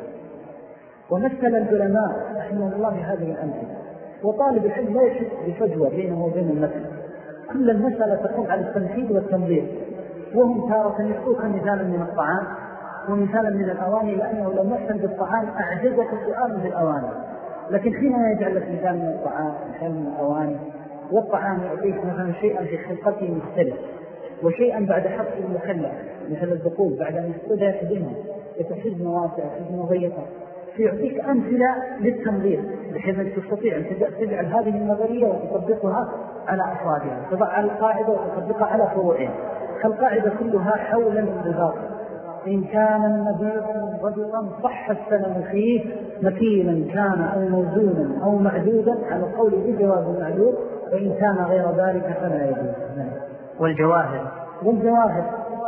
ومثل العلماء رحمه الله هذه الأمثلة، وطالب العلم لا يحس بفجوة بينه وبين المثل، كل المسألة تقوم على التنفيذ والتنظير. وهم تارة يحكوك مثالا من الطعام ومثالا من الأواني، لأنه لو مثل بالطعام أعجزك السؤال بالأواني، لكن حينما يجعل لك مثال من الطعام مثال من الأواني، والطعام يعطيك مثلا شيئا في خلقته مختلف وشيئا بعد حفظ المخلع مثل الدخول بعد أن يفقدها حجمها يتحجم واسع حجم ضيقة، فيعطيك أمثلة للتنظير بحيث أن تستطيع أن تجعل هذه النظرية وتطبقها على أفرادها، تضع على القاعدة وتطبقها على فروعها. فالقاعدة كلها حول الانضباط. إن كان النبي منضبطا صح السلم فيه مكيلا كان أو موزونا أو معدودا على القول بجواز المعدود، وإن كان غير ذلك فلا يجوز. والجواهر والجواهر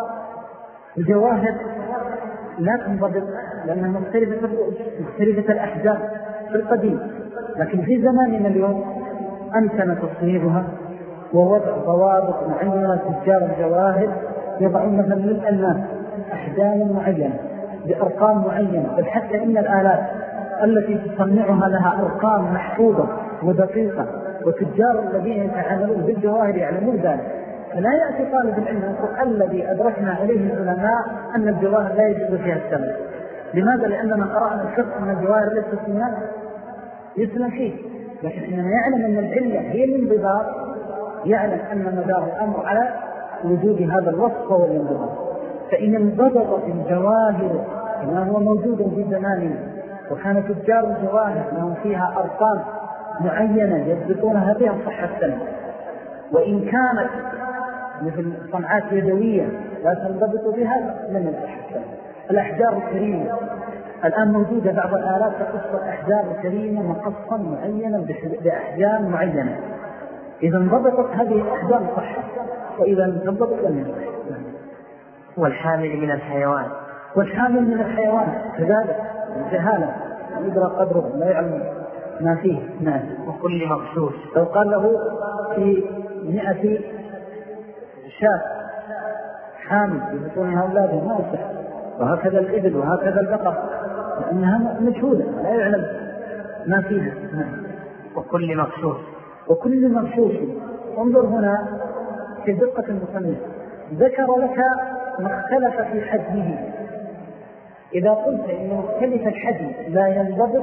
الجواهر لا تنضبط لأنها مختلفة الرؤوس مختلفة الأحجام في القديم، لكن في زماننا اليوم أمكن تصنيفها ووضع ضوابط معينة. تجار الجواهر يضعون مثلا للألماس أحجام معينة بأرقام معينة، بل حتى إن الآلات التي تصنعها لها أرقام محفوظة ودقيقة، وتجار الذين يتعاملون بالجواهر يعلمون ذلك. فلا يأتي طالب العلم الذي أدركنا عليه العلماء أن الجواهر لا يجوز فيها السلم. لماذا؟ لأننا قرأنا الفقه أن الجواهر ليست سنة يسلم فيه، لكن حينما يعلم أن العلة هي الانضباط يعلم أن مدار الأمر على وجود هذا الوصف والانضباط. فإن انضبطت الجواهر كما هو موجود في زماننا، وكان تجار الجواهر لهم فيها أرقام معينة يضبطونها بها صح السنة، وإن كانت مثل صنعات يدوية لا تنضبط بها لم يصح السنة. الأحجار الكريمة الآن موجودة، بعض الآلات تقص الأحجار الكريمة مقصا معينا بأحجام معينة، إذا انضبطت هذه الأحجار صح، وإذا انضبطت لم يصح. والحامل من الحيوان والحامل من الحيوان كذلك الجهالة يدرى قدره لا يعلم ما فيه. نعم. وكل مغشوش، لو قال له في مئة شاة حامل يبطونها أولادهم ما يصح، وهكذا الإبل وهكذا البقر، لأنها مجهولة لا يعلم ما فيها. نعم. وكل مغشوش وكل مغشوش. انظر هنا في دقة المصنف، ذكر لك ما اختلف في حجمه. إذا قلت إن مختلف الحجم لا ينضبط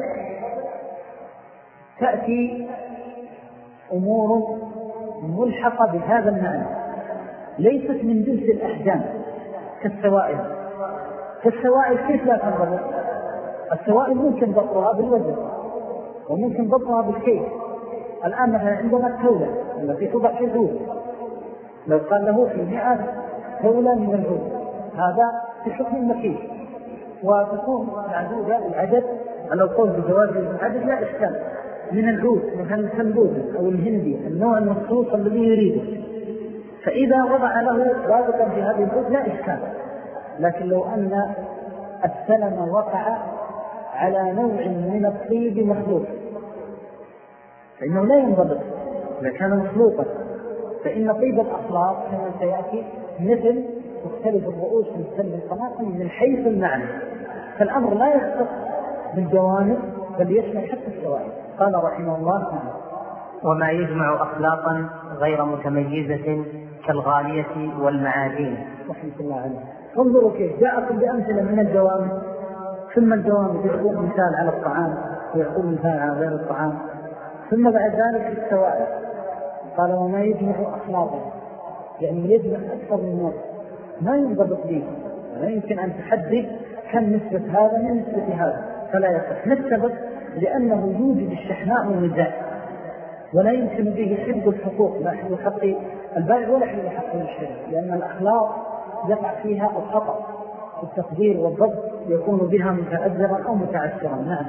تأتي أمور ملحقة بهذا المعنى ليست من جنس الأحجام كالسوائل. كالسوائل كيف لا تنضبط؟ السوائل ممكن ضبطها بالوزن وممكن ضبطها بالكيف. الآن مثلا عندنا التولة التي توضع في العود، لو قال له في مئة تولة من العود، هذا في حكم المكيف وتكون معدودة العدد على القول بجواز العدد لا إشكال. من العود مثلا السنبوذي أو الهندي النوع المخصوص الذي يريده، فإذا وضع له رابطا في هذه العود لا إشكال. لكن لو أن السلم وقع على نوع من الطيب مخلوق فإنه لا ينضبط إذا كان مخلوقا، فإن طيب الأخلاق كما سيأتي مثل مختلف الرؤوس مختلف القناطم من حيث المعنى، فالأمر لا يختص بالجوانب بل يشمل حتى السوائل. قال رحمه الله: وما يجمع أخلاقا غير متميزة كالغالية والمعادين. رحمة الله عليه. انظروا كيف جاءكم بأمثلة من الجوانب، ثم الجوانب يعطون مثال على الطعام ويعطون مثال على غير الطعام، ثم بعد ذلك السوائل. قال: وما يجمع أخلاقا، يعني يجمع أكثر من نوع ما ينضبط به، لا يمكن أن تحدد كم نسبة هذا من نسبة هذا، فلا يصح. نسبة لأنه يوجد الشحناء والنزاع، ولا يمكن به حفظ الحقوق، لا حفظ حق البائع ولا حفظ حق المشتري، لأن الأخلاق يقع فيها الخطأ التقدير والضبط يكون بها متأذرا أو متعسرا. نعم.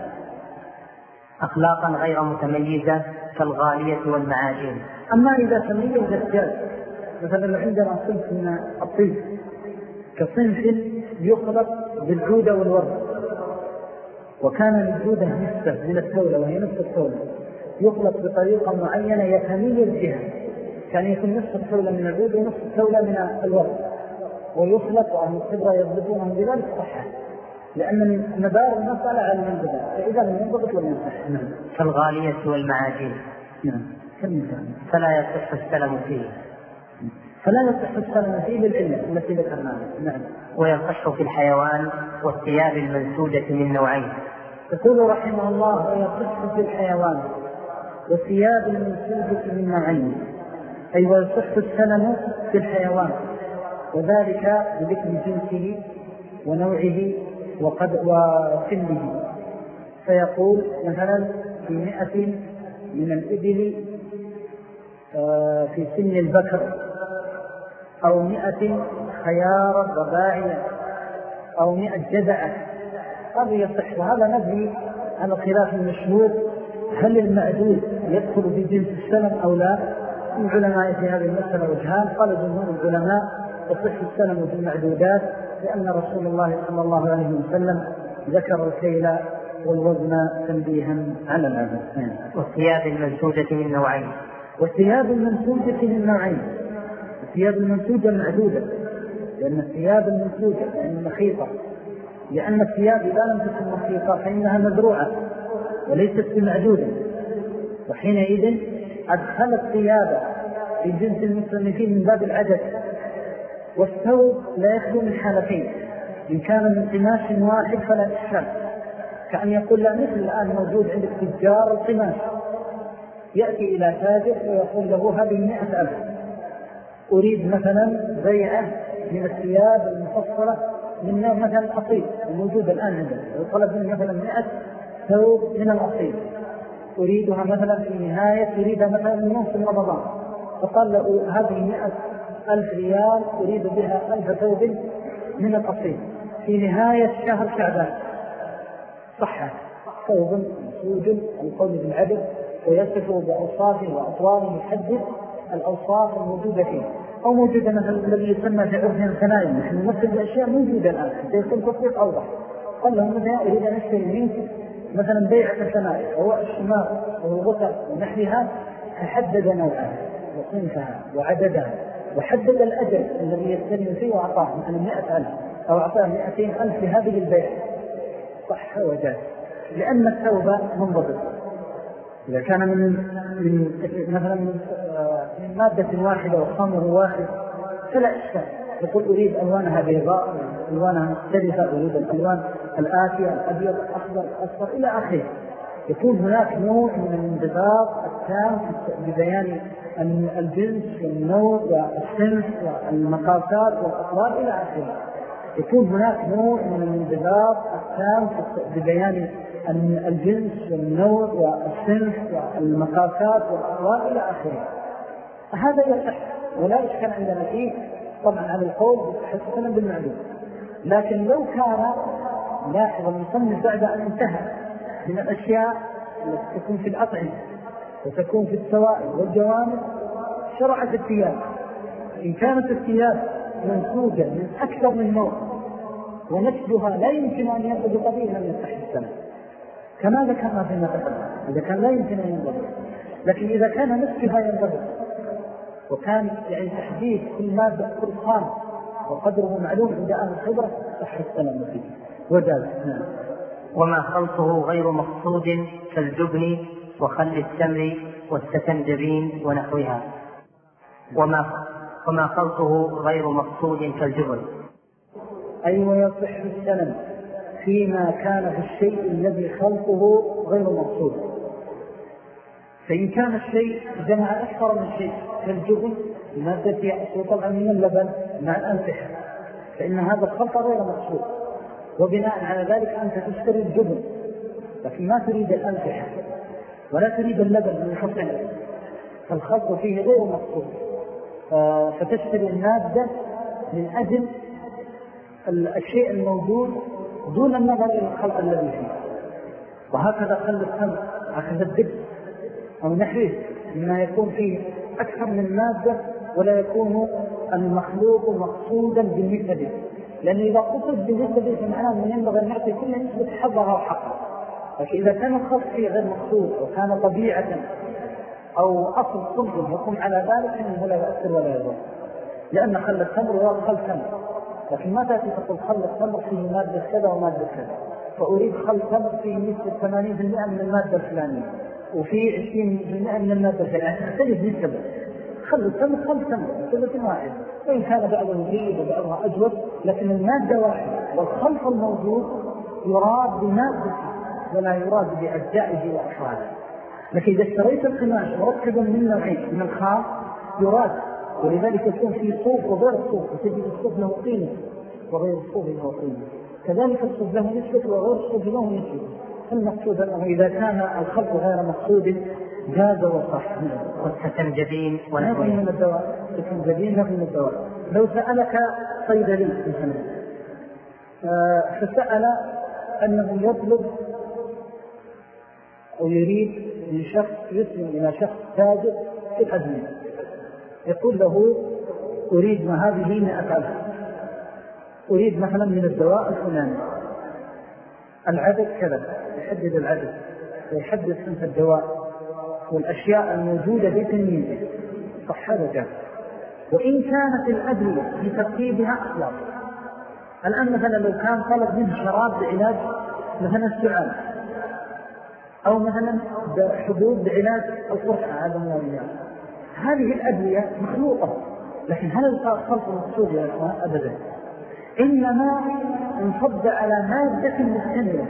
أخلاقا غير متميزة كالغالية والمعادين. أما إذا تميز الجاز، مثلا عندنا صنف من الطيب كصنف يخلط بالعودة والورد، وكان العودة نسبة من التولة وهي نصف التولة، يخلط بطريقة معينة يتميز بها، كان يكون نصف التولة من العود ونصف التولة من الورد، ويخلط وأهل الخبرة يضبطونهم بذلك صحة، لأن مدار المسألة على المنضبط، فإذا لم ينضبط لم يصح. نعم. كالغالية والمعادين. نعم. فلا يصح السلم فيه. فلا يصح السلم فيه للعلة التي ذكرناها. نعم. ويصح في الحيوان والثياب المنسوجة من نوعين. يقول رحمه الله: ويصح في الحيوان والثياب المنسوجة من نوعين، أي ويصح السلم في الحيوان، وذلك بذكر جنسه ونوعه وقد وسنه. فيقول مثلا في مئة من الإبل في سن البكر، أو مئة خيار رباعية، أو مئة جذعة، هذا يصح. وهذا نبني على خلاف المشهور: هل المعدود يدخل في جنس السلم أو لا؟ العلماء في هذه المسألة وجهان. قال جمهور العلماء: يصح السلم في المعدودات، لأن رسول الله صلى الله عليه وسلم ذكر الكيل والوزن تنبيها على العدد. والثياب المنسوجة من نوعين. والثياب المنسوجة من نوعين: الثياب المنسوجة المعدودة، لأن الثياب المنسوجة يعني المخيطة، لأن الثياب إذا لم تكن مخيطة فإنها مزروعة وليست بمعدودة، وحينئذ أدخل الثياب في جنس المصنفين من باب العدد. والثوب لا يخلو من حالتين: إن كان من قماش واحد فلا إشكال، كأن يقول لا، مثل الآن موجود عندك تجار القماش يأتي إلى تاجر ويقول له هذه مئة ألف، أريد مثلا بيعه من الثياب المفصلة من نوع مثلا الأصيل الموجود الآن عندنا، وطلب منه مثلا مئة ثوب من الأصيل، أريدها مثلا في نهاية يريدها مثلا من موسم رمضان، فقال له هذه مئة ألف ريال أريد بها ألف ثوب من الأصيل في نهاية شهر شعبان، صحة ثوب مسود القول بالعدد ويصفه بأوصافه وأطواره، يحدد الأوصاف الموجودة فيه، أو موجودة مثلا الذي يسمى في عرفنا الثنائي، نحن نمثل بأشياء موجودة الآن سيكون تطبيق أوضح. قال له مثلا أريد أن أشتري منك مثلا بيعة الثنائي أو الشمار أو الغتر ونحوها، فحدد نوعها وصنفها وعددها وحدد الأجل الذي يستلم فيه وأعطاه مثلا مئة ألف أو أعطاه مئتين ألف لهذه البيعة، صح وجاز، لأن الثوب منضبط. إذا كان من من مثلا من مادة واحدة وخمر واحد فلا إشكال، يقول أريد ألوانها بيضاء، ألوانها مختلفة، أريد الألوان الآتية الأبيض الأخضر الأصفر إلى آخره. يكون هناك نوع من الانضباط التام ببيان الجنس والنوع والصنف والمقاسات والأطوال إلى آخره. يكون هناك نوع من الانضباط التام ببيان الجنس والنوع والصنف والمقاسات والأطوال إلى آخره. هذا يصح ولا إشكال عندنا فيه طبعا على القول حسنا بالمعلوم. لكن لو كان لاحظ المصنف بعد أن انتهى من الأشياء التي تكون في الأطعمة وتكون في السوائل والجوانب شرع في الثياب، إن كانت الثياب منسوجة من أكثر من نوع ونسجها لا يمكن أن ينضبط به لم يصح السنة كما ذكرنا فيما تقدم، إذا كان لا يمكن أن ينضبط. لكن إذا كان نسجها ينضبط وكان يعني تحديد كل مادة كل خام وقدره معلوم عند أهل الخبرة صح السنة فيه وجاز. وما خلطه غير مقصود كالجبن وخل التمر والسفنجبين ونحوها. وما وما خلطه غير مقصود كالجبن أي ويصح السلم فيما كان في الشيء الذي خلطه غير مقصود. فإن كان الشيء جمع أكثر من شيء كالجبن مادة يأسو طبعا من اللبن مع الأنفحة، فإن هذا الخلط غير مقصود، وبناء على ذلك أنت تشتري الجبن لكن ما تريد الأنفحة ولا تريد اللبن من الخصم، فالخلط فيه غير مقصود، فتشتري المادة من أجل الشيء الموجود دون النظر إلى الخلط الذي فيه. وهكذا خل التمر، هكذا الدب أو نحوه مما يكون فيه أكثر من مادة ولا يكون المخلوق مقصودا بالنسبة، لأن إذا قصد بالنسبة فمعناه من ينبغي أن نعطي كل نسبة حظها وحقها. لكن إذا كان الخلط فيه غير مقصود وكان طبيعة أو أصل صنف يقوم على ذلك أنه لا يؤثر ولا يضر، لأن خل التمر هو خل تمر، لكن ما تأتي تقول خل التمر فيه مادة كذا ومادة كذا، فأريد خل تمر فيه نسبة ثمانين بالمئة من المادة الفلانية وفي عشرين بالمئة من المادة الفلانية، تجد نسبة خل التمر خل تمر نسبة واحدة، وإن كان بعضها جيد وبعضها أجود لكن المادة واحدة، والخلط الموجود يراد بمادة ولا يراد بأجزائه وأفراده. لكن إذا اشتريت القماش مركبا من نوعين من الخام يراد، ولذلك يكون في صوف وغير الصوف، وتجد الصوف له قيمة وغير الصوف له قيمة، كذلك الصوف له نسبة وغير الصوف له نسبة. المقصود أنه إذا كان الخلط غير مقصود جاز وصح. والسفنجبين ونحوه من الدواء، السفنجبين من الدواء. لو سألك صيدلي مثلا فسأل أنه يطلب أو يريد من شخص يسلم إلى شخص تاجر في الأدوية، يقول له أريد ما هذه مئة ألف، أريد مثلا من الدواء الفلاني العدد كذا، يحدد العدد ويحدد سنة الدواء والأشياء الموجودة في تنميته، صح هذا جاء. وإن كانت الأدوية في تركيبها أخلاق، الآن مثلا لو كان طلب منه شراب بعلاج مثلا السعال أو مثلا حبوب بعلاج القرحة، هذا من هذه الأدوية مخلوقة، لكن هل الخلط مقصود يا إخوان؟ أبدا، إنما انصب على مادة مستمرة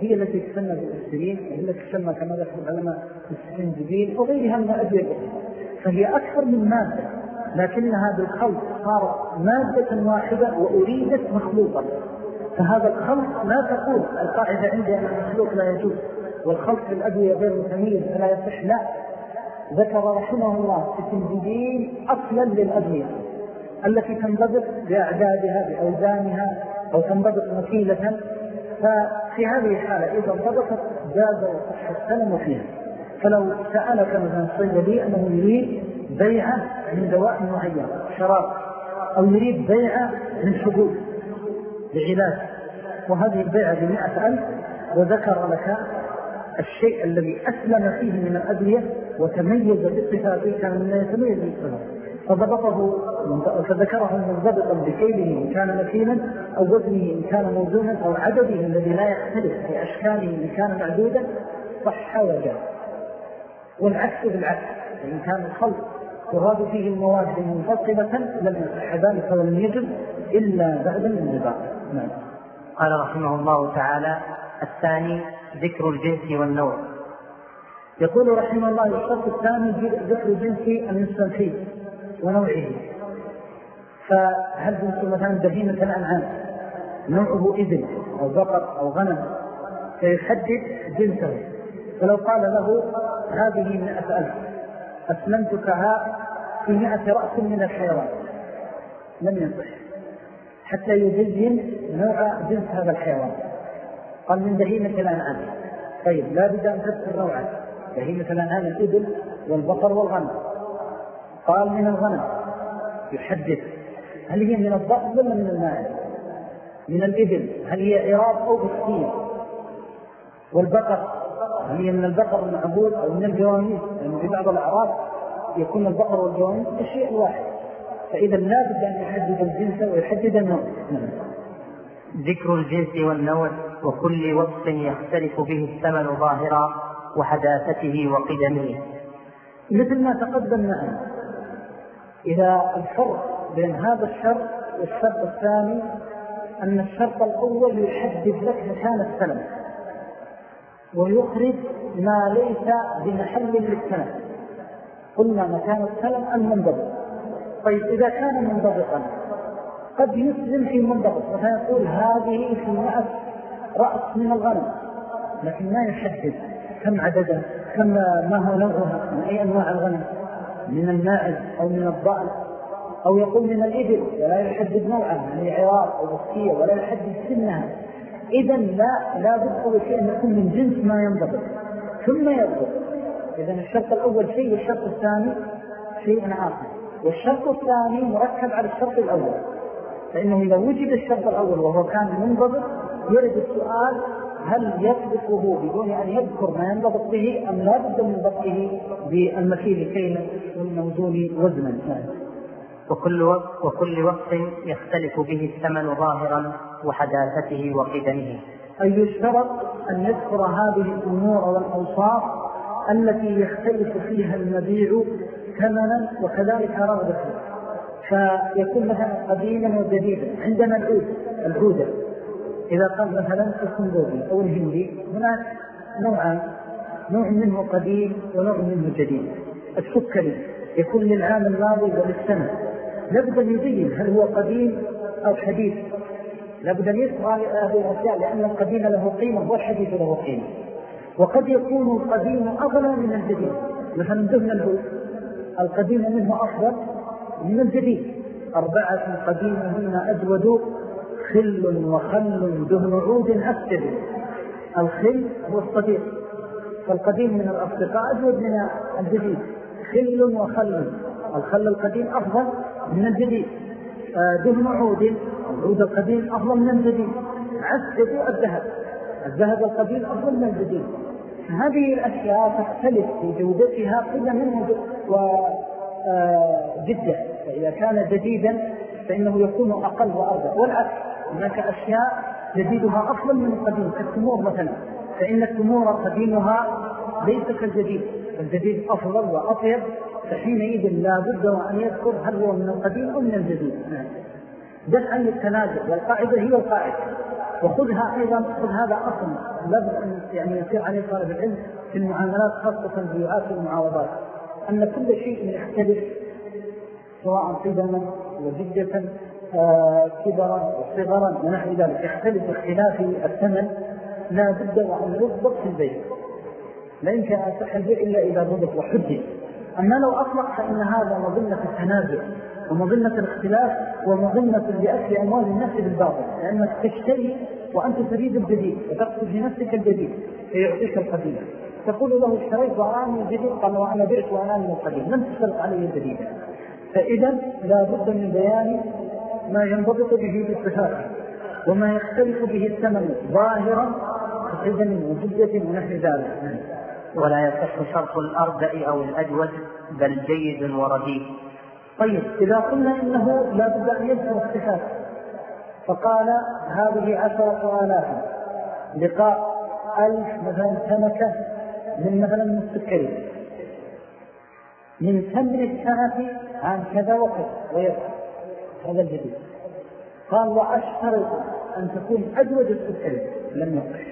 هي التي تسمى بالأسبرين، هي التي تسمى كما ذكر العلماء بالسفنجبيل وغيرها من الأدوية الأخرى، فهي أكثر من مادة، لكنها بالخلط صار مادة واحدة وأريدت مخلوطا. فهذا الخلط لا تقول القاعدة عندي أن المخلوط لا يجوز والخلط في الأدوية غير متميز فلا يصح، لا، ذكر رحمه الله السفنجبيل أصلا للأدوية التي تنضبط بأعدادها بأوزانها أو تنضبط مكيلة، ففي هذه الحالة إذا انضبطت جاز وصح السلم فيها. فلو سألك مثلا الصيدلي أنه يريد بيعة من دواء معين شراب أو يريد بيعة من حبوب لعلاج، وهذه البيعة بمئة ألف، وذكر لك الشيء الذي أسلم فيه من الأدوية وتميز بالصفات كان من يتميز بالصفات فضبطه فذكره منضبطا بكيله إن كان مكيلا أو وزنه إن كان موزونا أو عدده الذي لا يختلف في أشكاله إن كان معدودا صح وجاز. والعكس بالعكس، إن كان الخلط تراد فيه المواد منفصلة لم يصح ذلك ولم يجب إلا بعد الانضباط. نعم. قال رحمه الله تعالى: الثاني ذكر الجنس والنوع. يقول رحمه الله الشرط الثاني ذكر الجنس المستنفي ونوعه. فهل جنس مثلا بهيمة الأنعام نوعه إبل أو بقر أو غنم فيحدد جنسه، فلو قال له هذه مئة ألف أسلمتكها في مئة رأس من الحيوان لم يصح حتى يبين نوع جنس هذا الحيوان. قال من بهيمة الأنعام، طيب لا بد أن تذكر نوعا، بهيمة الأنعام الإبل والبقر والغنم. قال من الغنم يحدد هل هي من الضأن ولا من الماعز، من الإبل هل هي عراب أو بسكية، والبقر هل هي من البقر المعبود أو من الجواميس، لأنه في بعض الأعراض يكون البقر والجواميس الشيء الواحد، فإذا لا بد أن يحدد الجنس ويحدد النوع. ذكر الجنس والنوع وكل وصف يختلف به الثمن ظاهرا وحداثته وقدمه، مثل ما تقدم معنا. إذا الفرق بين هذا الشرط والشرط الثاني أن الشرط الأول يحدد لك مكان السلم ويخرج ما ليس بمحل للسلم، قلنا مكان السلم المنضبط. طيب إذا كان منضبطا قد يسلم في منضبط، مثلا يقول هذه في مئة رأس من الغنم، لكن ما يحدد كم عددها، كم ما هو نوعها، من أي أنواع الغنم، من الماعز أو من الضأن، أو يقول من الإبل ولا يحدد نوعها من عراق أو بسكية ولا يحدد سنها. إذا لا لا بد أول شيء أن يكون من جنس ما ينضبط ثم يضبط. إذا الشرط الأول شيء والشرط الثاني شيء آخر، والشرط الثاني مركب على الشرط الأول، فإنه إذا وجد الشرط الأول وهو كان منضبط يرد السؤال هل يطبقه بدون أن يذكر ما ينضبط به أم لا بد من ضبطه بالمكيل كيلا والموزون وزنا. وكل وقت وكل وقت يختلف به الثمن ظاهرا وحداثته وقدمه، أي يشترط أن يذكر هذه الأمور والأوصاف التي يختلف فيها المبيع ثمنا وكذلك رغبة، فيكون مثلا قديما وجديدا. عندنا العود العودة إذا قال مثلا الصندوقي أو الهندي هناك نوعان، نوع منه قديم ونوع منه جديد. السكري يكون للعام الماضي وللسنة، لابد أن يبين هل هو قديم أو حديث، لابد أن يذكر هذه الأشياء لأن القديم له قيمة والحديث له قيمة. وقد يكون القديم أغلى من الجديد، مثلا دهن العود القديم منه أفضل من الجديد. أربعة قديمهن أجود خل وخل دهن عود أسجد. الخل هو الصديق، فالقديم من الأصدقاء أجود من الجديد. خل وخل، الخل القديم أفضل من الجديد. دهن عود، العود القديم أفضل من الجديد. عسد الذهب، الذهب القديم أفضل من الجديد. هذه الأشياء تختلف في جودتها قدما وجدة، فإذا كان جديدا فإنه يكون أقل وأرضى، والعكس هناك أشياء جديدها أفضل من القديم كالتمور مثلا، فإن التمور قديمها ليس كالجديد، الجديد أفضل وأطيب، فحينئذ لا بد وأن يذكر هل هو من القديم أو من الجديد. دفعا للتنازع، والقاعدة هي القاعدة. وخذها أيضا، خذ هذا أصل لابد أن يعني يصير عليه طالب العلم في المعاملات، خاصة البيوعات والمعاوضات، أن كل شيء يختلف سواء قدما وجدة آه كبرا وصغرا ونحو ذلك، يختلف اختلاف الثمن، لا بد وأن يضبط في البيع، لا يمكن أن يصح البيع إلا إذا ضبط وحدد. أما لو أطلق فإن هذا مظنة التنازع ومظنة الاختلاف ومظنة لأكل أموال الناس بالباطل، لأنك تشتري وأنت تريد الجديد وتقصد في نفسك الجديد فيعطيك القديم، تقول له اشتريت وأراني الجديد، قال وأنا بعت وأراني القديم، لم تشترط عليه الجديد. فإذا لا بد من بيان ما ينضبط به باتفاق وما يختلف به الثمن ظاهرا كقدم وجدة ونحو ذلك. ولا يصح شرط الأردأ أو الأجود بل جيد ورديء. طيب إذا قلنا إنه لا بد أن يذكر الصفات، فقال هذه عشرة آلاف لقاء ألف مثلا سمكة من مثلا من السكري من ثمن السنة عن كذا وكذا ويبقى هذا الجديد. قال وأشترط أن تكون أجود السكري، لم يقش،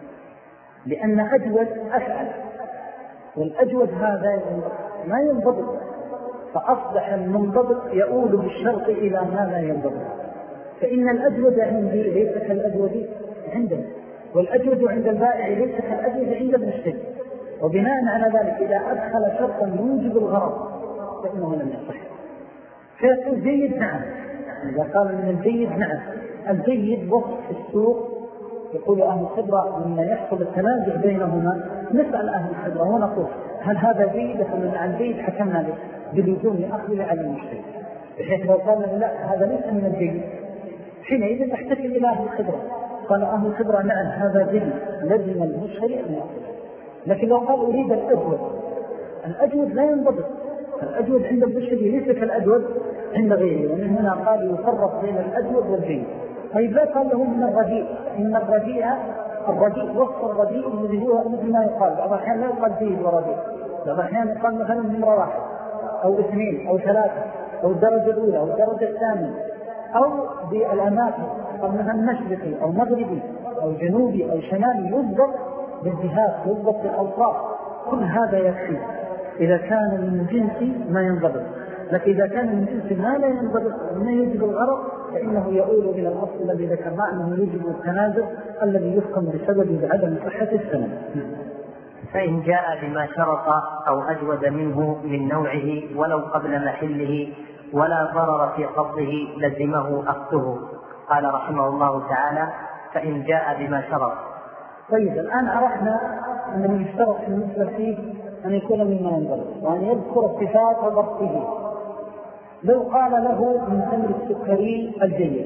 لأن أجود أفعل، والأجود هذا ما ينضبط، فأصبح المنضبط يؤول بالشرط إلى ما لا ينضبط. فإن الأجود عندي ليس كالأجود عندنا، والأجود عند البائع ليس كالأجود عند المشتري، وبناء على ذلك إذا أدخل شرطا يوجب الغرض فإنه لم يصح. فيقول جيد نعم، إذا قال من الجيد نعم، الجيد وصف في السوق يقول أهل الخبرة لما يحصل التنازع بينهما نسأل أهل الخبرة ونقول هل هذا جيد؟ فمن عن جيد حكمنا له بلزوم أخذه على المشتري، بحيث لو قال لا هذا ليس من الجيد حينئذ نحتكم إلى أهل الخبرة، قال أهل الخبرة نعم هذا جيد لزم المشتري أن يأخذه. لكن لو قال أريد الأجود، الأجود لا ينضبط، الأجود عند المشتري ليس كالأجود عند غيره، ومن هنا قال يفرق بين الأجود والجيد. طيب لا قال له من الرديء، إن الرديء الرديء وصف الرديء الذي هو مثل ما يقال، بعض الأحيان لا يقال جيد ورديء، بعض الأحيان يقال مثلا نمرة واحد أو اثنين أو ثلاثة أو الدرجة الأولى أو الدرجة الثانية، أو بالأماكن أو مثلا مشرقي أو مغربي أو جنوبي أو شمالي، يضبط بالجهات، يضبط بالأوقات، كل هذا يكفي إذا كان من جنس ما ينضبط. لكن إذا كان من جنس ما لا ينضبط وما يجب الغرض فإنه يؤول إلى الأصل الذي ذكرناه أنه يجب التنازل الذي يفهم بسبب عدم صحة السنة. فإن جاء بما شرط أو أجود منه من نوعه ولو قبل محله ولا ضرر في قبضه لزمه أخذه. قال رحمه الله تعالى فإن جاء بما شرط. طيب الآن عرفنا أنه يشترط في المثل فيه أن يكون مما ينضبط وأن يذكر الصفات وضبطه. لو قال له من ثمر السكري الجيد،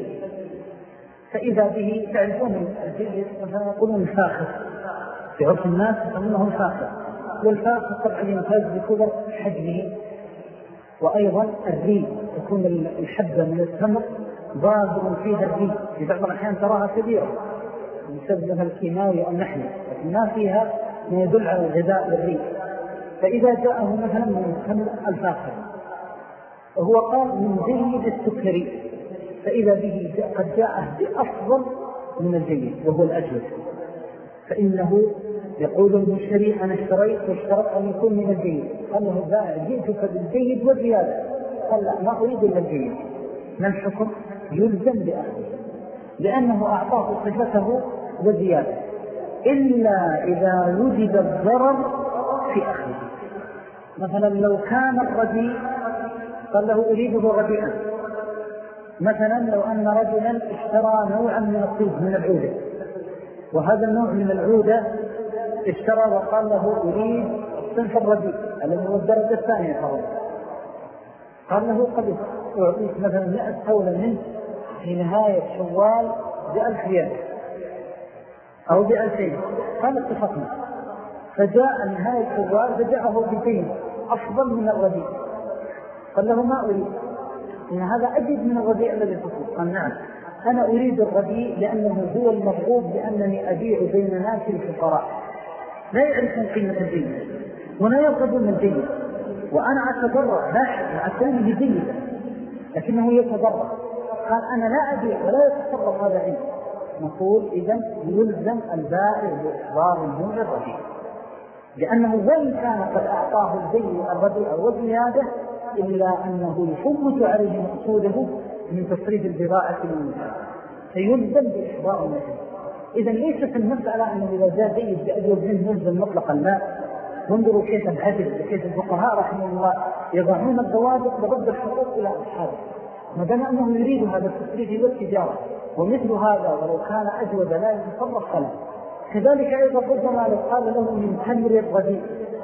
فإذا به تعرفون الجيد مثلا يقولون فاخر، في عرف الناس يقولونه فاخر، والفاخر طبعا يمتاز بكبر حجمه، وأيضا الريب تكون الحبة من التمر ضاغر فيها الريب، في بعض الأحيان تراها كبيرة بسبب مثل الكيماوي أو النحل، لكن ما فيها ما يدل على الغذاء والريب. فإذا جاءه مثلا من التمر الفاخر وهو قال من جيد السكري، فإذا به قد جاءه بأفضل من الجيد وهو الأجود، فإنه يقول المشتري أنا اشتريت واشترط أن يكون من الجيد، قال له البائع جئتك بالجيد والزيادة، قال لا ما أريد إلا الجيد، ما الحكم؟ يلزم بأخذه لأنه أعطاه صفته وزيادة، إلا إذا وجد الضرر في أخذه. مثلا لو كان الرديء قال له أريده رديئا، مثلا لو أن رجلا اشترى نوعا من الطيب من العودة، وهذا النوع من العودة اشترى وقال له أريد الصنف الرديء الذي هو الدرجة الثانية فرض، قال له قبل أعطيك مثلا مئة حولة منه في نهاية شوال بألف ريال أو بألفين، قال اتفقنا، فجاء نهاية شوال فجاءه بدين أفضل من الرديء، قال له ما أريد إن هذا أجد من الرديء الذي تطلب، قال نعم أنا أريد الرديء لأنه هو المرغوب بأنني أبيع بين ناس الفقراء لا يعرفون قيمة الجيد ولا يرغبون الجيد، وأنا أتضرر لاحظ مع كونه جيدا لكنه يتضرر، قال أنا لا أبيع ولا يتصرف هذا عندي، نقول إذن يلزم البائع بإحضار الموجب الربيع، لأنه وإن كان قد أعطاه البيع الربيع وزيادة إلا أنه يفوت عليه مقصوده من تصريف البضاعة للمنتج، فيلزم بإحضار الموجب. إذن ليست المسألة أنه إذا جاء بيع بأجوز منه يلزم مطلقا، لا. وانظروا كيف العدل وكيف الفقهاء رحمه الله يضعون الضوابط لرد الحقوق إلى أصحابه، ما دام أنه يريد هذا التصريف والتجارة، ومثل هذا ولو كان أجود لا يتصرف له. كذلك أيضا ربما لو قال له من تمر الرديء،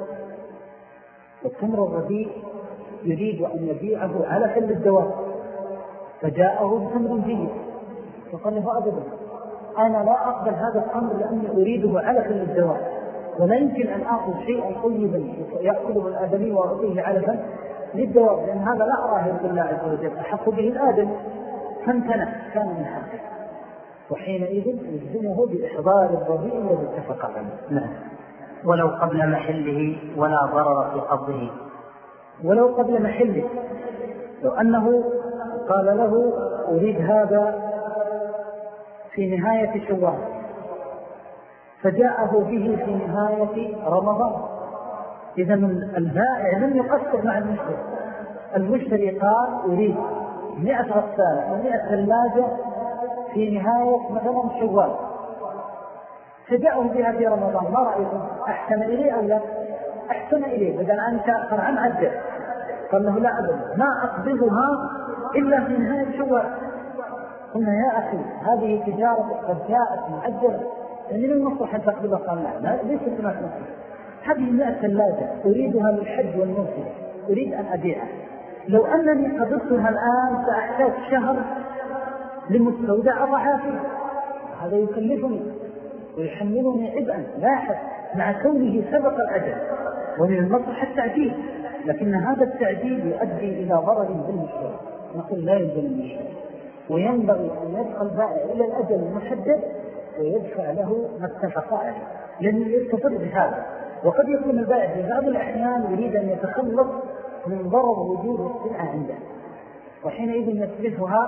والتمر الرديء يريد أن يبيعه علفا للدواب، فجاءه بتمر جيد، فقال له أبدا أنا لا أقبل هذا التمر لأني أريده علفا للدواب، ولا يمكن أن أخذ شيئا طيبا يأكله الآدمي وأعطيه علفا للدواب، لأن هذا لا أراه يقول الله عز وجل أحق به الآدم، فامتنع كان من حقه، وحينئذ يلزمه بإحضار الربيع الذي اتفق عليه. نعم. ولو قبل محله ولا ضرر في قبضه. ولو قبل محله، لو أنه قال له أريد هذا في نهاية شوال، فجاءه به في نهاية رمضان، إذا البائع لم يقصر مع المشتري. المشتري قال أريد مئة غسالة أو مئة ثلاجة في نهاية مثلا شوال، فجاءه بها في رمضان، ما رأيكم؟ أحسن إليه أو لا؟ أحسن إليه، بدل أنت فرعا عدل. قال له لا أبدا ما أقبضها إلا في نهاية شوال. قلنا يا أخي هذه تجارة قد جاءت معجلة، من المصلحة أن تقبلها؟ قال لا، ليست هناك مصلحة. هذه مئة ثلاجة أريدها للحج والموسم، أريد أن أبيعها، لو أنني قبضتها الآن سأحتاج شهر لمستودع أضعافه، هذا يكلفني ويحملني عبئا. لاحظ مع كونه سبق الأجل، ومن المصلحة التعجيل، لكن هذا التعجيل يؤدي إلى ضرر بالمشتري، نقول لا يلزم المشتري، وينبغي أن يدخل البائع إلى الأجل المحدد ويدفع له ما اتفق عليه، لأنه يستفر بهذا. وقد يكون البائع في بعض الأحيان يريد أن يتخلص من ضرر وجود السلعة عنده، وحينئذ يصرفها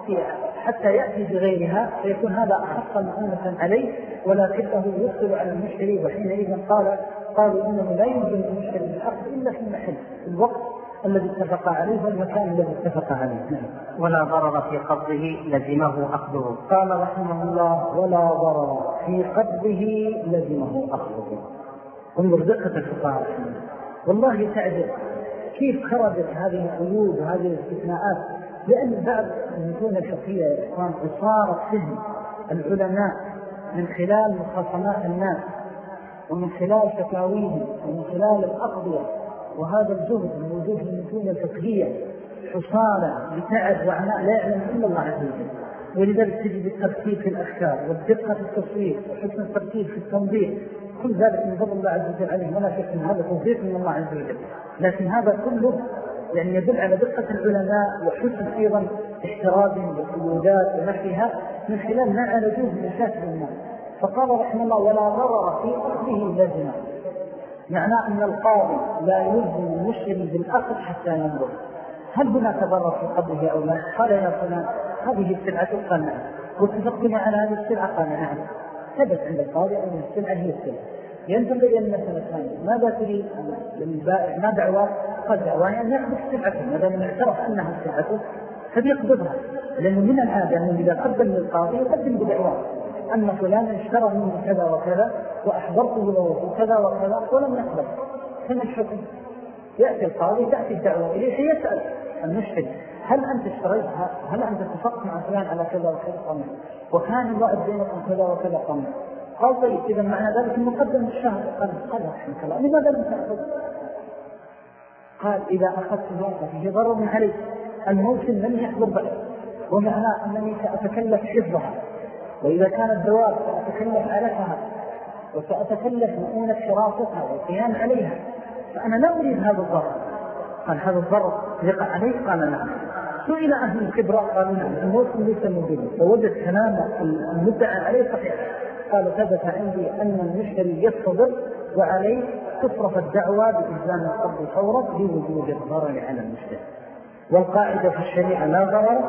حتى يأتي بغيرها، فيكون هذا أخف مؤونة عليه، ولكنه يدخل على المشتري. وحينئذ قال قالوا إنه لا يمكن المشتري بالأخذ إلا في المحل، في الوقت الذي اتفق عليه والمكان الذي اتفق عليه. ولا ضرر في قبضه لزمه أخذه. قال رحمه الله ولا ضرر في قبضه لزمه أخذه. انظر دقة الفقهاء، والله تعجب كيف خرجت هذه القيود وهذه الاستثناءات، لأن بعض المتون الفقهية يا إخوان صارت فهم العلماء من خلال مخاصمات الناس ومن خلال فتاويهم ومن خلال الأقضية، وهذا الجهد الموجود في المتون الفقهية حصالة لتعب وعناء لا يعلم إلا الله عز وجل. ولذلك تجد الترتيب في الأفكار والدقة في التصوير وحسن الترتيب في التنظير، كل ذلك من فضل الله عز وجل عليه، ولا شك ان هذا توفيق من الله عز وجل. لكن هذا كله يعني يدل على دقة العلماء وحسن أيضا احترازهم بالقيودات ونحوها من خلال ما عالجوه من مشاكل الناس. فقال رحمه الله ولا ضرر في أخذه لازمه، معناه أن القاضي لا يلزم المشتري بالأخذ حتى ينظر هل هناك ضرر في قبضه أو لا. قال يا فلان هذه السلعة، قال نعم، واتفقنا على هذه السلعة، قال نعم، ثبت عند القاضي أن السلعة هي السلعة. ينتقل إلى المسألة الثانية، ماذا تريد للبائع؟ ما دعوة؟ قد دعوة أن يقبض سلعته، ما دام اعترف أنها سلعته فليقبضها، لأنه من العادة أنه إذا قدم للقاضي يقدم بدعوة أن فلان اشترى منه كذا وكذا وأحضرته له كذا وكذا ولم يقبض، فما الحكم؟ يأتي القاضي تأتي الدعوة إليه يسأل المشتري هل أنت اشتريتها؟ هل أنت اتفقت مع فلان على كذا وكذا؟ قام وكان الوعد بينكم كذا وكذا؟ قام قال طيب إذا معنى ذلك المقدم الشهر. قال قال رحمك الله لماذا لم تأخذ؟ قال إذا أخذت الوقت فيه ضرر علي، الموسم لم يحضر بعد، ومعناه أنني سأتكلف حفظها، وإذا كانت الدواب سأتكلف علفها وسأتكلف مؤونة حراستها والقيام عليها، فأنا لا أريد هذا الضرر. قال هذا الضرر يقع عليه؟ قال نعم. سئل أهل الخبرة قالوا نعم الموسم ليس موجود، فوجد كلام المدعى عليه صحيح. قال ثبت عندي أن المشتري يصدر وعليه تصرف الدعوة بإلزام القبض فورا لوجود الضرر على المشتري. والقاعدة في الشريعة لا ضرر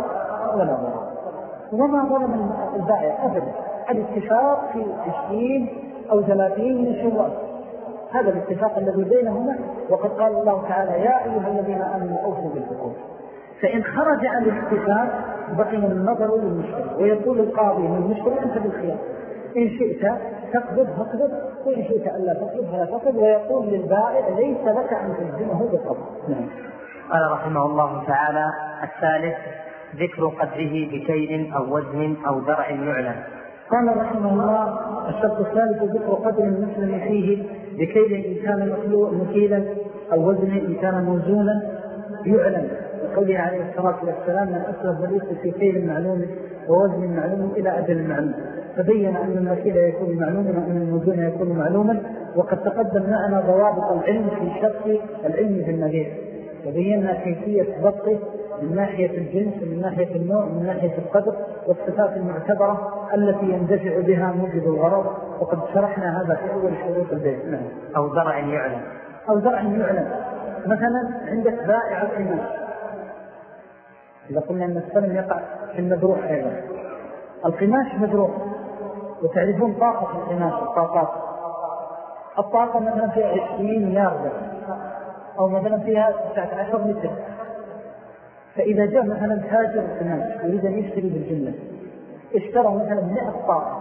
ولا ضرر، وما ظلم البائع أبدا. الاتفاق في عشرين أو ثلاثين من شوال، هذا الاتفاق الذي بينهما. وقد قال الله تعالى يا أيها الذين آمنوا أوفوا بالعقود. فإن خرج عن الاتفاق بقي النظر للمشتري، ويقول القاضي للمشتري أنت بالخيار، إن شئت تقبض فاقبض، وإن شئت ألا تقبض فلا تقبض، ويقول للبائع ليس لك أن تلزمه بالقبض. نعم. قال رحمه الله تعالى: الثالث ذكر قدره بكيل أو وزن أو درع يعلم. قال رحمه الله: الشرط الثالث ذكر قدر المسلم فيه بكيل إن كان مكيلا أو وزن إن كان موزونا يعلم، وقوله عليه الصلاة والسلام: من أسلف فليس في كيل معلوم ووزن معلوم إلى أجل معلوم. فبين أن المكيل يكون معلوما وأن الموزون يكون معلوما. وقد تقدم معنا ضوابط العلم في شرط العلم بالمبيع، وبينا كيفية ضبطه من ناحية الجنس ومن ناحية النوع ومن ناحية القدر والصفات المعتبرة التي يندفع بها موجب الغرض، وقد شرحنا هذا في أول شروط البيع. أو درع يعلم. أو درع يعلم، مثلا عندك بائع القماش، إذا قلنا أن السلم يقع في المدروح أيضا. القماش مدروح، وتعرفون طاقة القماش، الطاقات. الطاقة مثلا فيها عشرين ياردة أو مثلا فيها تسعة عشر متر. فإذا جاء مثلا تاجر القماش يريد أن يشتري بالجملة، اشترى مثلا مئة طاقة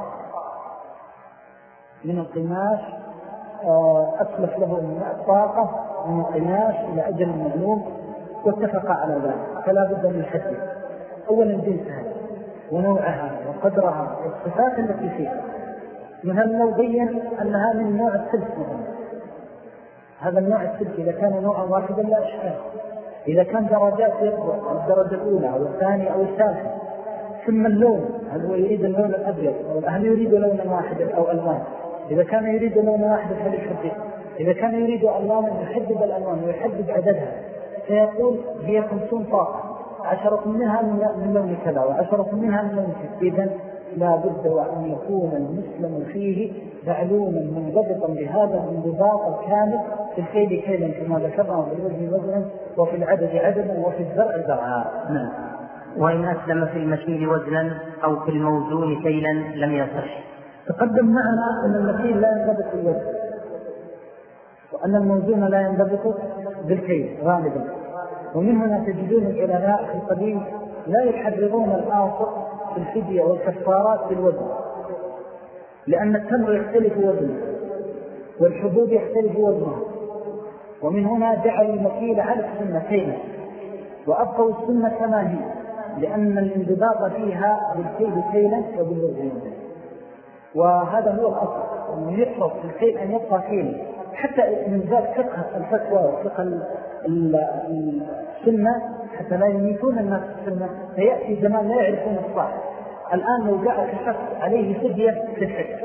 من القماش، أسلف له مئة طاقة من القماش إلى أجل معلوم، واتفق على ذلك، فلا بد من حده. أولا جنسها ونوعها وقدرها والصفات التي فيها. مثلا لو بين أنها من نوع السلك مثلا، هذا النوع السلك إذا كان نوعا واحدا لا إشكال. إذا كان درجات يقوى الدرجة الأولى أو الثانية أو الثالثة. ثم اللون، هل هو يريد اللون الأبيض أو هل يريد لونا واحدا أو ألوان؟ إذا كان يريد لونا واحدا فليحدد، إذا كان يريد ألوانا يحدد الألوان ويحدد عددها، فيقول هي خمسون طاقة، عشرة منها من لون كذا وعشرة منها من لون كذا. إذن لا بد وأن يكون المسلم فيه معلوما منضبطا بهذا الانضباط الكامل في الكيل كيلا كما ذكرنا، وفي الوزن وزنا، وفي العدد عددا، وفي الزرع زرعا. نعم. وإن أسلم في المكيل وزنا أو في الموزون كيلا لم يصح. تقدم معنا أن المكيل لا ينضبط بالوزن، وأن الموزون لا ينضبط بالكيل غالبا. ومن هنا تجدون العلماء في القديم لا يحررون الآصل في الفدية والكفارات بالوزن، لأن التمر يختلف وزنه والحبوب يختلف وزنه. ومن هنا جعل المكيل على السنة كيلا، وأبقوا السنة كما هي، لأن الانضباط فيها بالكيل كيلا وبالوزن. وهذا هو الأصل، أن يفرض في الكيل أن يبقى كيلا، حتى من ذلك فقه الفتوى وفقه السنة، حتى لا يميتون الناس السنة. فيأتي زمان لا يعرفون الصح. الآن لو جاء شخص عليه فدية في الحج،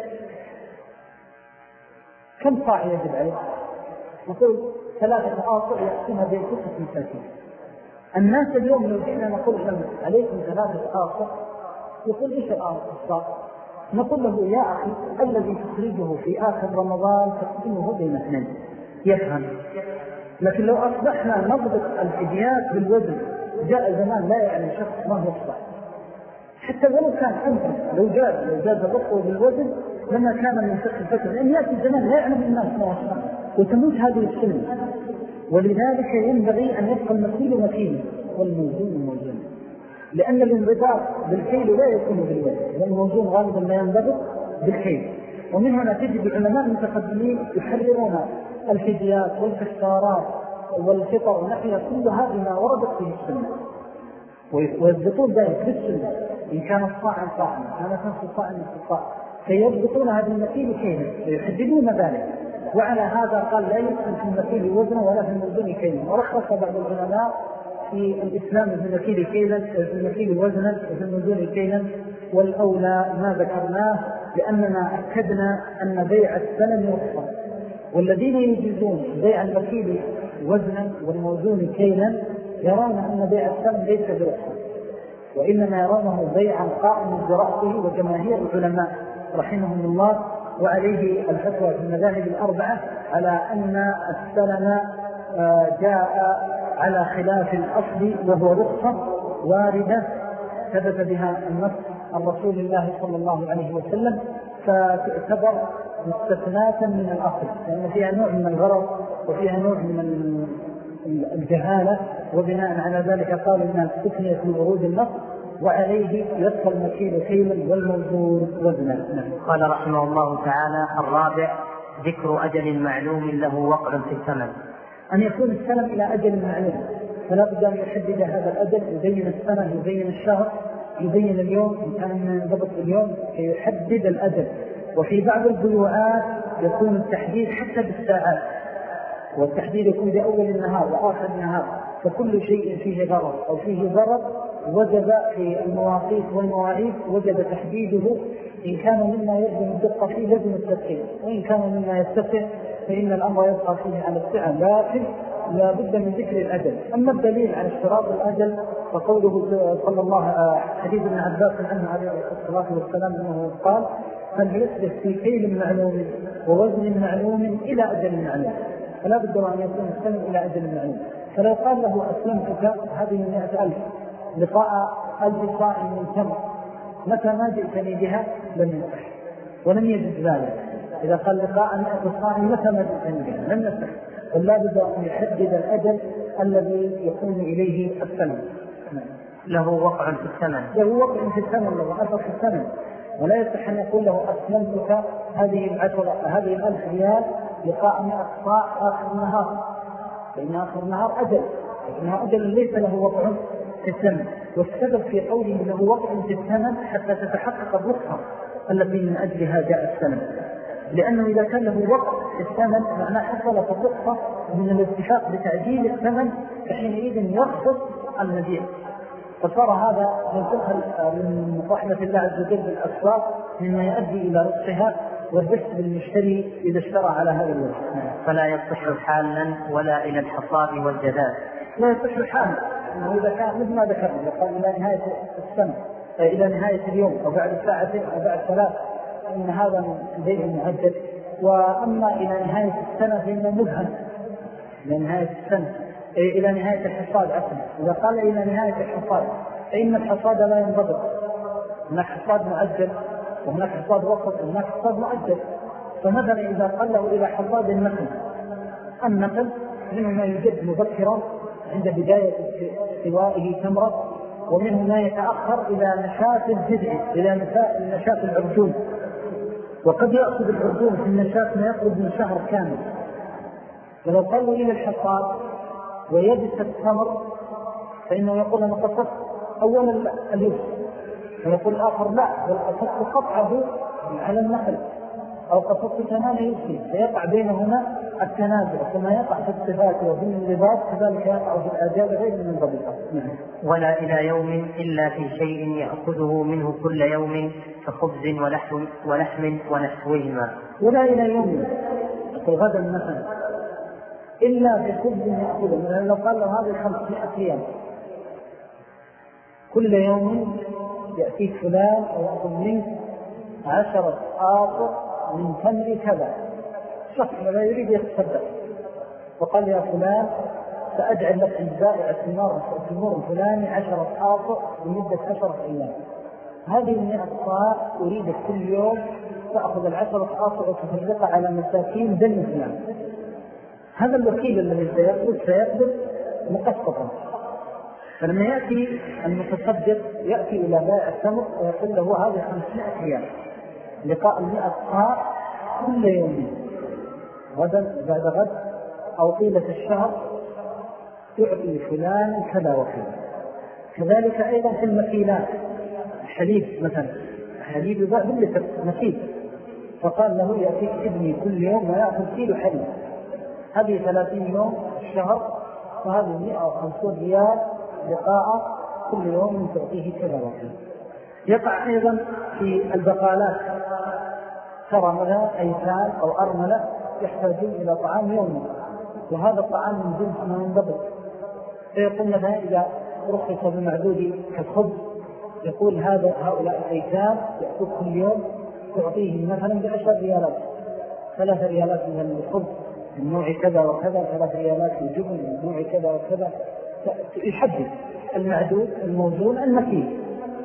كم صاع يجب عليه؟ نقول ثلاثة آصع يقسمها بين ستة مساكين. الناس اليوم لو جئنا نقول لهم عليكم ثلاثة آصع، يقول إيش الآصع؟ نقول له يا أخي الذي تخرجه في آخر رمضان تقسمه بين اثنين، يفهم. لكن لو أصبحنا نضبط الفديات بالوزن، جاء زمان لا يعلم شخص ما هو الصح، حتى ولو كان أنت لو جاء لو جاء ضبطه بالوزن لما كان من فقه الفتوى، لأن يأتي زمان لا يعلم الناس ما هو الصح وتموت هذه السنة. ولذلك ينبغي أن يبقى المكيل مكيلا والموزون موزون، لأن الانضباط بالكيل لا يكون بالوزن، والموزون غالبا لا ينضبط بالكيل. ومن هنا تجد العلماء المتقدمين يحررون الفديات والكفارات والفطر ونحيها، كل هذه ما وردت فيه السنة، ويضبطون ذلك بالسنة. إن كان الصاع صاعا، كان نصف صاع نصف صاع، فيضبطون هذه المكيل كيلا ويحددون ذلك. وعلى هذا قال لا يكون في المكيل وزنا ولا في الموزون كيلا. ورخص بعض العلماء في الإسلام في المكيل كيلا وفي المكيل وزنا وفي الموزون كيلا، والأولى ما ذكرناه، لأننا أكدنا أن بيع السلم يرخص. والذين يجيزون بيع المكيل وزنا والموزون كيلا يرون أن بيع السلم ليس برخص، وإنما يرونه بيعا قائما برأسه. وجماهير العلماء رحمهم الله وعليه الفتوى في المذاهب الأربعة على أن السلم جاء على خلاف الأصل، وهو رخصة واردة ثبت بها النص عن رسول الله صلى الله عليه وسلم فتعتبر مستثناة من الأصل، لأن فيها نوع من الغرض وفيها نوع من الجهالة، وبناء على ذلك قالوا إنها استثنية من ورود النص، وعليه يبقى المكيل كيلا والموزون وزنا. قال رحمه الله تعالى: الرابع ذكر أجل معلوم له وقع في الثمن. أن يكون السلم إلى أجل معلوم، فلا بد أن يحدد هذا الأجل، يبين السنة، يبين الشهر، يبين اليوم إن كان ينضبط اليوم يحدد الأجل. وفي بعض البيوعات يكون التحديد حتى بالساعات، والتحديد يكون بأول النهار وآخر النهار، فكل شيء فيه غرض أو فيه ضرر وجب في المواقيت والمواعيد وجب تحديده. إن كان مما يلزم الدقة فيه لازم التدقيق، وإن كان مما يتسع فإن الأمر يبقى فيه على السعة، لكن لا بد من ذكر الأجل. أما الدليل على اشتراط الأجل فقوله صلى الله حديث ابن عباس عنه عليه الصلاة والسلام أنه قال: فليسلك في كيل معلوم ووزن معلوم إلى أجل معلوم. فلا بد أن يكون السلم إلى أجل معلوم. فلو قال له أسلمتك هذه مئة ألف لقاء ألف صاع من تمر، متى ما جئتني بها لم يصح ولم يجد ذلك. إذا قال لقاء مئة صاع متى ما جئتني بها لم يصح، فلا بد أن يحدد الأجل الذي يكون إليه السلم. له وقع في الثمن، له وقع في الثمن، له أثر في الثمن، ولا يصح أن يقول له أسلمتك هذه العشرة هذه الألف ريال لقاء مئة صاع آخر النهار، فإن آخر النهار أجل، لكنها أجل ليس له وقع في الثمن. والسبب في قوله له وقع في الثمن حتى تتحقق الرخصة التي من أجلها جاء الثمن، لأنه إذا كان له وقع في الثمن معناه حصلت الرخصة من الاتفاق بتعجيل الثمن، فحينئذ يرخص المبيع. فصار هذا من رحمة الله عز وجل بالأسواق مما يؤدي إلى رخصها والرفق بالمشتري إذا اشترى على هذا الوجه. فلا يصح حالا ولا إلى الحصاد والجذاب. لا يصح حالا، إنه إذا كان مثل ما ذكرنا قال إلى نهاية السنة إلى نهاية اليوم أو بعد ساعتين أو بعد ثلاث، إن هذا من بيع مؤجل. وأما إلى نهاية السنة فإنه مبهم، إلى نهاية السنة إلى نهاية الحصاد عفوا. إذا قال إلى نهاية الحصاد فإن الحصاد لا ينضبط، هناك حصاد مؤجل وهناك حصاد وسط وهناك حصاد مؤجل. فمثلا إذا قال له إلى حصاد النقل، النقل منه ما يجد مبكرا عند بداية استوائه تمرة، ومنه ما يتأخر إلى نشاط الجذع إلى نشاط العرجون، وقد يأخذ العرجون في النشاط ما يقرب من شهر كامل. فلو قالوا إلى الحصاد ويبس التمر فإنه يقول أنا قصدت أولا اليوم، ويقول الآخر لا بل قصدت قطعه على النقل أو قصدت تمام يوسي، فيقع بينهما التنازع كما يقع في الصفات وفي الانضباط كذلك يقع في الآجال غير المنضبطة. ولا إلى يوم إلا في شيء يأخذه منه كل يوم كخبز ولحم ولحم ونحوهما. ولا إلى يوم غدا مثلا إلا في خبز يأخذه، لأن لو قال له هذه خمسمائة ريال كل يوم يأتيك فلان ويأخذ منك عشرة آصر من تمر كذا، شخص لا يريد يتصدق وقال يا فلان سأجعل لك البائع التمور الفلاني عشرة آصر لمدة عشرة أيام، هذه المئة صاع أريد كل يوم تأخذ العشرة آصر وتفرقها على مساكين بني فلان. هذا الوكيل الذي سيقبل سيقبل مقسطا. فلما يأتي المتصدق يأتي إلى بائع التمر ويقول له هذه خمسمائة ريال لقاء المئة صاع كل يوم غدا بعد غد أو طيلة الشهر تعطي فلان كذا وكذا. كذلك أيضا في المكيلات، حليب مثلا، حليب ذا بلتر مكيل، فقال له يأتيك ابني كل يوم ويأخذ كيلو حليب، هذه ثلاثين يوم الشهر، فهذه مئة وخمسون ريال لقاء كل يوم تعطيه كذا وكذا. يقع أيضا في البقالات، ترى مثلا أيتام أو أرملة يحتاجون إلى طعام يومي، وهذا الطعام من جنس ما ينضبط، فيقول مثلا إذا رخص بمعدود كالخبز يقول هذا هؤلاء الأيتام يأخذ كل يوم تعطيه مثلا بعشر ريالات، ثلاث ريالات من الخبز من نوع كذا وكذا، ثلاث ريالات الجبن من نوع كذا وكذا، يحدد المعدود الموزون المكيل.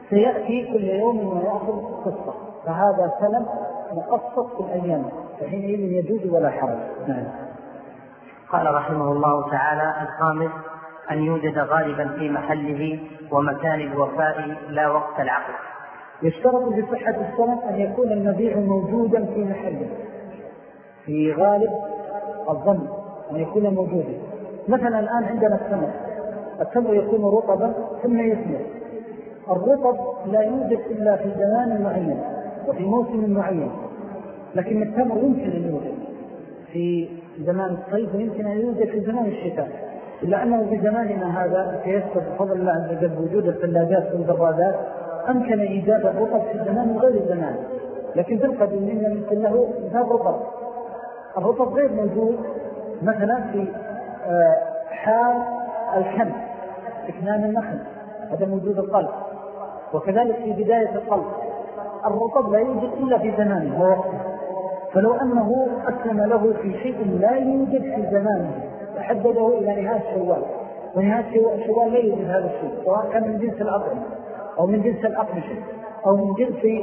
سيأتي كل يوم ويأخذ قصة، فهذا سلم مقصص في الأيام، فحينئذ يجوز ولا حرج. نعم. قال رحمه الله تعالى: الخامس أن يوجد غالبا في محله ومكان الوفاء لا وقت العقد. يشترط لصحة السلم أن يكون المبيع موجودا في محله، في غالب الظن أن يكون موجودا. مثلا الآن عندنا التمر، التمر يكون رطبا ثم يثمر. الرطب لا يوجد إلا في زمان معين وفي موسم معين، لكن التمر يمكن أن يوجد في زمان الصيف ويمكن أن يوجد في زمان الشتاء، إلا أنه في زماننا هذا يتيسر بفضل الله عز وجل بوجود الثلاجات والبرادات أمكن إيجاد الرطب في زمان غير الزمان. لكن في القديم إن يمكن له مثال رطب، الرطب غير موجود مثلا في حال الكن إكنان النخل، هذا موجود القلب، وكذلك في بداية القلب الرطب لا يوجد إلا في زمانه ووقته. فلو أنه أسلم له في شيء لا يوجد في زمانه وحدده إلى نهاية شوال، ونهاية شوال لا يوجد هذا الشيء، سواء كان من جنس الأطعمة أو من جنس الأقمشة أو من جنس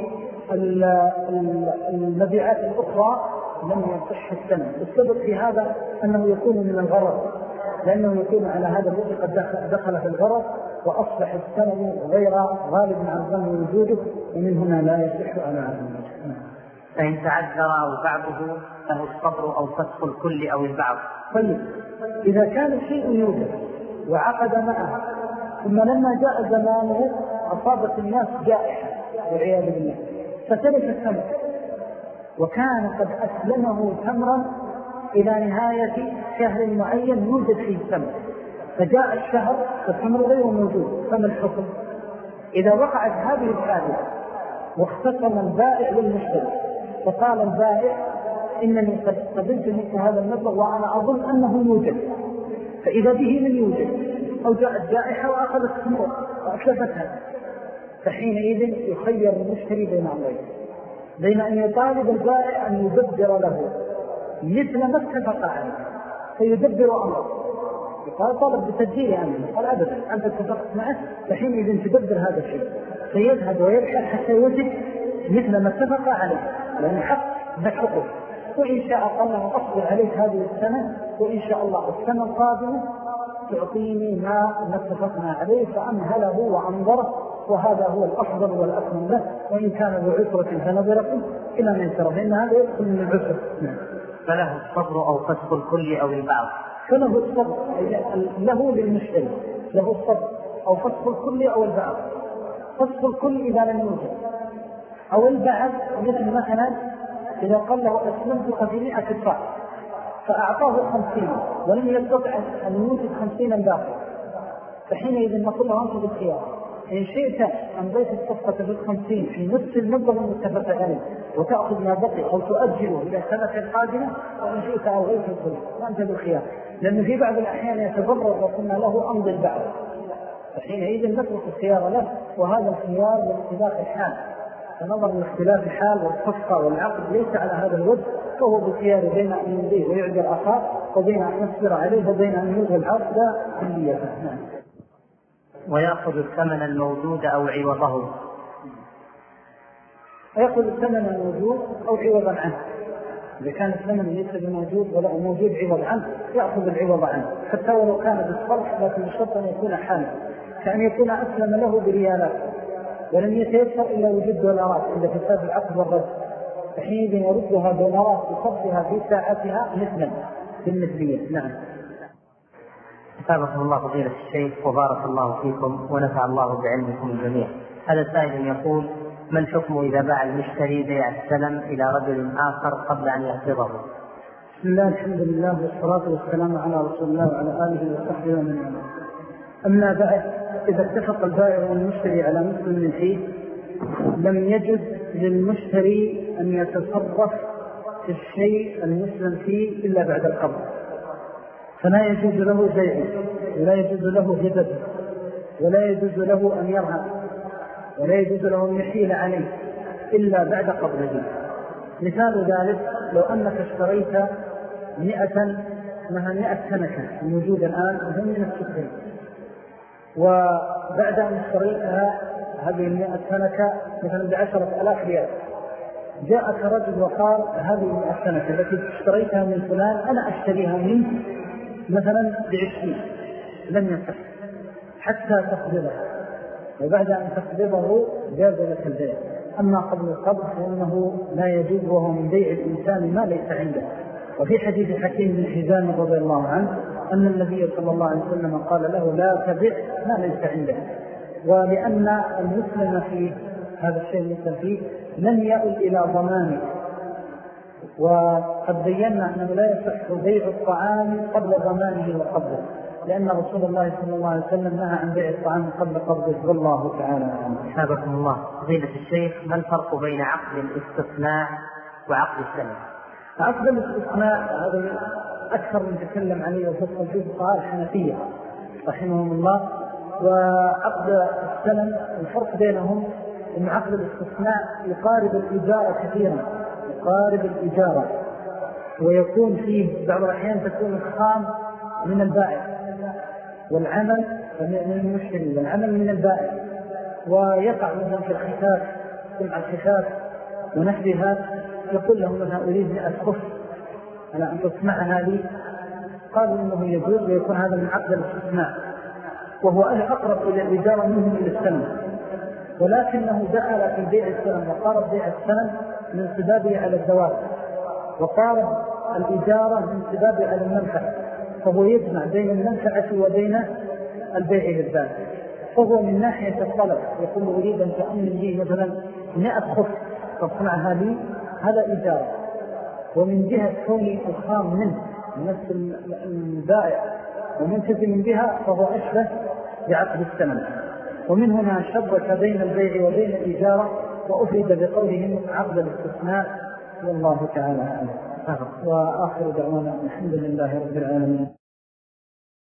المبيعات الأخرى، لم يصح الثمن. السبب في هذا أنه يكون من الغرض، لأنه يكون على هذا الوقت قد دخل في الغرض وأصبح الثمن غير غالب عن ظن وجوده، ومن هنا لا يصح على هذا الوجه. فإن تعذر أو بعضه فهو الصبر أو فسخ الكل أو البعض. طيب، إذا كان الشيء يوجد وعقد معه ثم لما جاء زمانه أصابت الناس جائحة والعياذ بالله فتلف الثمر، وكان قد أسلمه تمرا إلى نهاية شهر معين يوجد فيه الثمر، فجاء الشهر فالثمر غير موجود، فما الحكم؟ إذا وقعت هذه الحادثة واختصم البائع والمشتري فقال البائع إنني قد قبلت مثل هذا المبلغ وأنا أظن أنه يوجد، فإذا به من يوجد أو جاءت جائحة وأخذت الثمر وأتلفتها، فحينئذ يخير المشتري بين أمرين، بين أن يطالب البائع أن يدبر له مثل ما اتفق عليه فيدبر أمره، قال طالب بتسجيل عنه، قال أبدا أنت اتفقت معه، فحينئذ تدبر هذا الشيء، فيذهب ويبحث حتى يوجد مثل ما اتفق عليه، لأن حق بحقه. وإن شاء قال له أصبر عليك هذه السنة، وإن شاء الله السنة القادمة تعطيني ما اتفقنا عليه، فأمهله وأنظره، وهذا هو الأفضل والأكمل له. وإن كان ذو عسرة فنظركم إلى من يسر، فإن هذا يدخل من العسر. فله الصبر أو فسخ الكل أو البعض. فله الصبر له للمشتري، له الصبر أو فسخ الكل أو البعض. فسخ الكل إذا لم يوجد، أو البعض مثل مثلا إذا قال له أسلمتك في مئة صاع فأعطاه خمسين ولم يستطع أن يوجد خمسين الباقي، فحينئذ نقول له أنت بالخيار، إن شئت أن ضيف الصفقة بالخمسين في نفس المبلغ المتفق عليه وتأخذ ما بقي أو تؤجله إلى السنة القادمة، وإن شئت ألغيت الكل، وأنت بالخيار. لأنه في بعض الأحيان يتضرر وقلنا له أمضي البعض، فحينئذ نترك الخيار له، وهذا الخيار لاختلاف الحال، فنظر من اختلاف الحال والصفقة والعقد ليس على هذا الوجه، فهو بالخيار بين أن يمضيه ويعجر أخاه وبين أن يصبر عليه وبين أن يلغي العقد كليته. ويأخذ الثمن الموجود أو عوضه. ويأخذ الثمن الموجود أو عوضا عنه، إذا كان الثمن ليس بموجود ولا موجود عوض عنه يأخذ العوض عنه، حتى ولو كان بالصرف، لكن الشرط أن يكون حالا، كأن يكون أسلم له بريالات ولم يتيسر إلا وجود دولارات عند فساد العقد والرد، فحينئذ يردها دولارات بصرفها في ساعتها مثلا بالمثلية. نعم. أثابكم الله فضيلة الشيخ وبارك الله فيكم ونفع الله بعلمكم الجميع. هذا سائل يقول: ما الحكم إذا باع المشتري بيع السلم إلى رجل آخر قبل أن يقبضه؟ بسم الله، الحمد لله والصلاة والسلام على رسول الله وعلى آله وصحبه ومن والاه. أما بعد، إذا اتفق البائع والمشتري على مثل من فيه لم يجوز للمشتري أن يتصرف في الشيء المسلم فيه إلا بعد القبض، فلا يجوز له بيعه ولا يجوز له هبته ولا يجوز له أن يرهن ولا يجوز له أن يحيل عليه إلا بعد قبضه. مثال ذلك لو أنك اشتريت مئة مها مئة سنة موجودة الآن وهم من السكرين، وبعد أن اشتريتها هذه المئة سنة مثلا بعشرة ألاف ريال. جاءك رجل وقال هذه المئة سنة التي اشتريتها من فلان أنا أشتريها منك مثلا بعشرين، لم يصح حتى تقبضها، وبعد أن تقبضه جاز لك البيع. أما قبل القبض فإنه لا يجوز، وهو من بيع الإنسان ما ليس عنده. وفي حديث حكيم بن حزام رضي الله عنه أن النبي صلى الله عليه وسلم قال له لا تبع ما ليس عنده. ولأن المسلم في هذا الشيء المسلم فيه لن يؤل إلى ضمانه، وقد بينا أنه لا يصح بيع الطعام قبل ضمانه وقبله، لأن رسول الله صلى الله عليه وسلم نهى عن بيع الطعام قبل قبضه والله تعالى عنه. حابكم الله. فضيلة الشيخ، ما الفرق بين عقد الاستثناء وعقد السلم؟ عقد الاستثناء هذا أكثر من تكلم عليه وفصل فيه فقهاء الحنفية رحمهم الله. وعقد السلم الفرق بينهم أن عقد الاستثناء يقارب الإجارة كثيرا، يقارب الإجارة، ويكون فيه بعض الأحيان تكون الخام من البائع والعمل من المشتري والعمل من البائع، ويقع مثلا في الخفاف سمع الخفاف ونحبها، يقول له مثلا أريد مئة خف أنا أن تصنعها لي، قالوا إنه يجوز ويكون هذا من عقد الاستثناء، وهو أقرب إلى الإجارة منه إلى السلم، ولكنه دخل في بيع السلم وقارب بيع السلم من سبابه على الزواج، وقارب الإجارة من سبابه على المنفعة، فهو يجمع بين المنفعة وبين البيع للبائع. فهو من ناحية الطلب يقول أريد أن تأمن لي مثلا مئة خف تصنعها لي، هذا إجارة. ومن جهة كون الخام منه نفس البائع ومنتزم بها فهو أشبه بعقد الثمن. ومن هنا شبك بين البيع وبين الإجارة وأفرد بقولهم عقد الاستثناء، والله تعالى أعلم. وآخر دعوانا الحمد لله رب العالمين.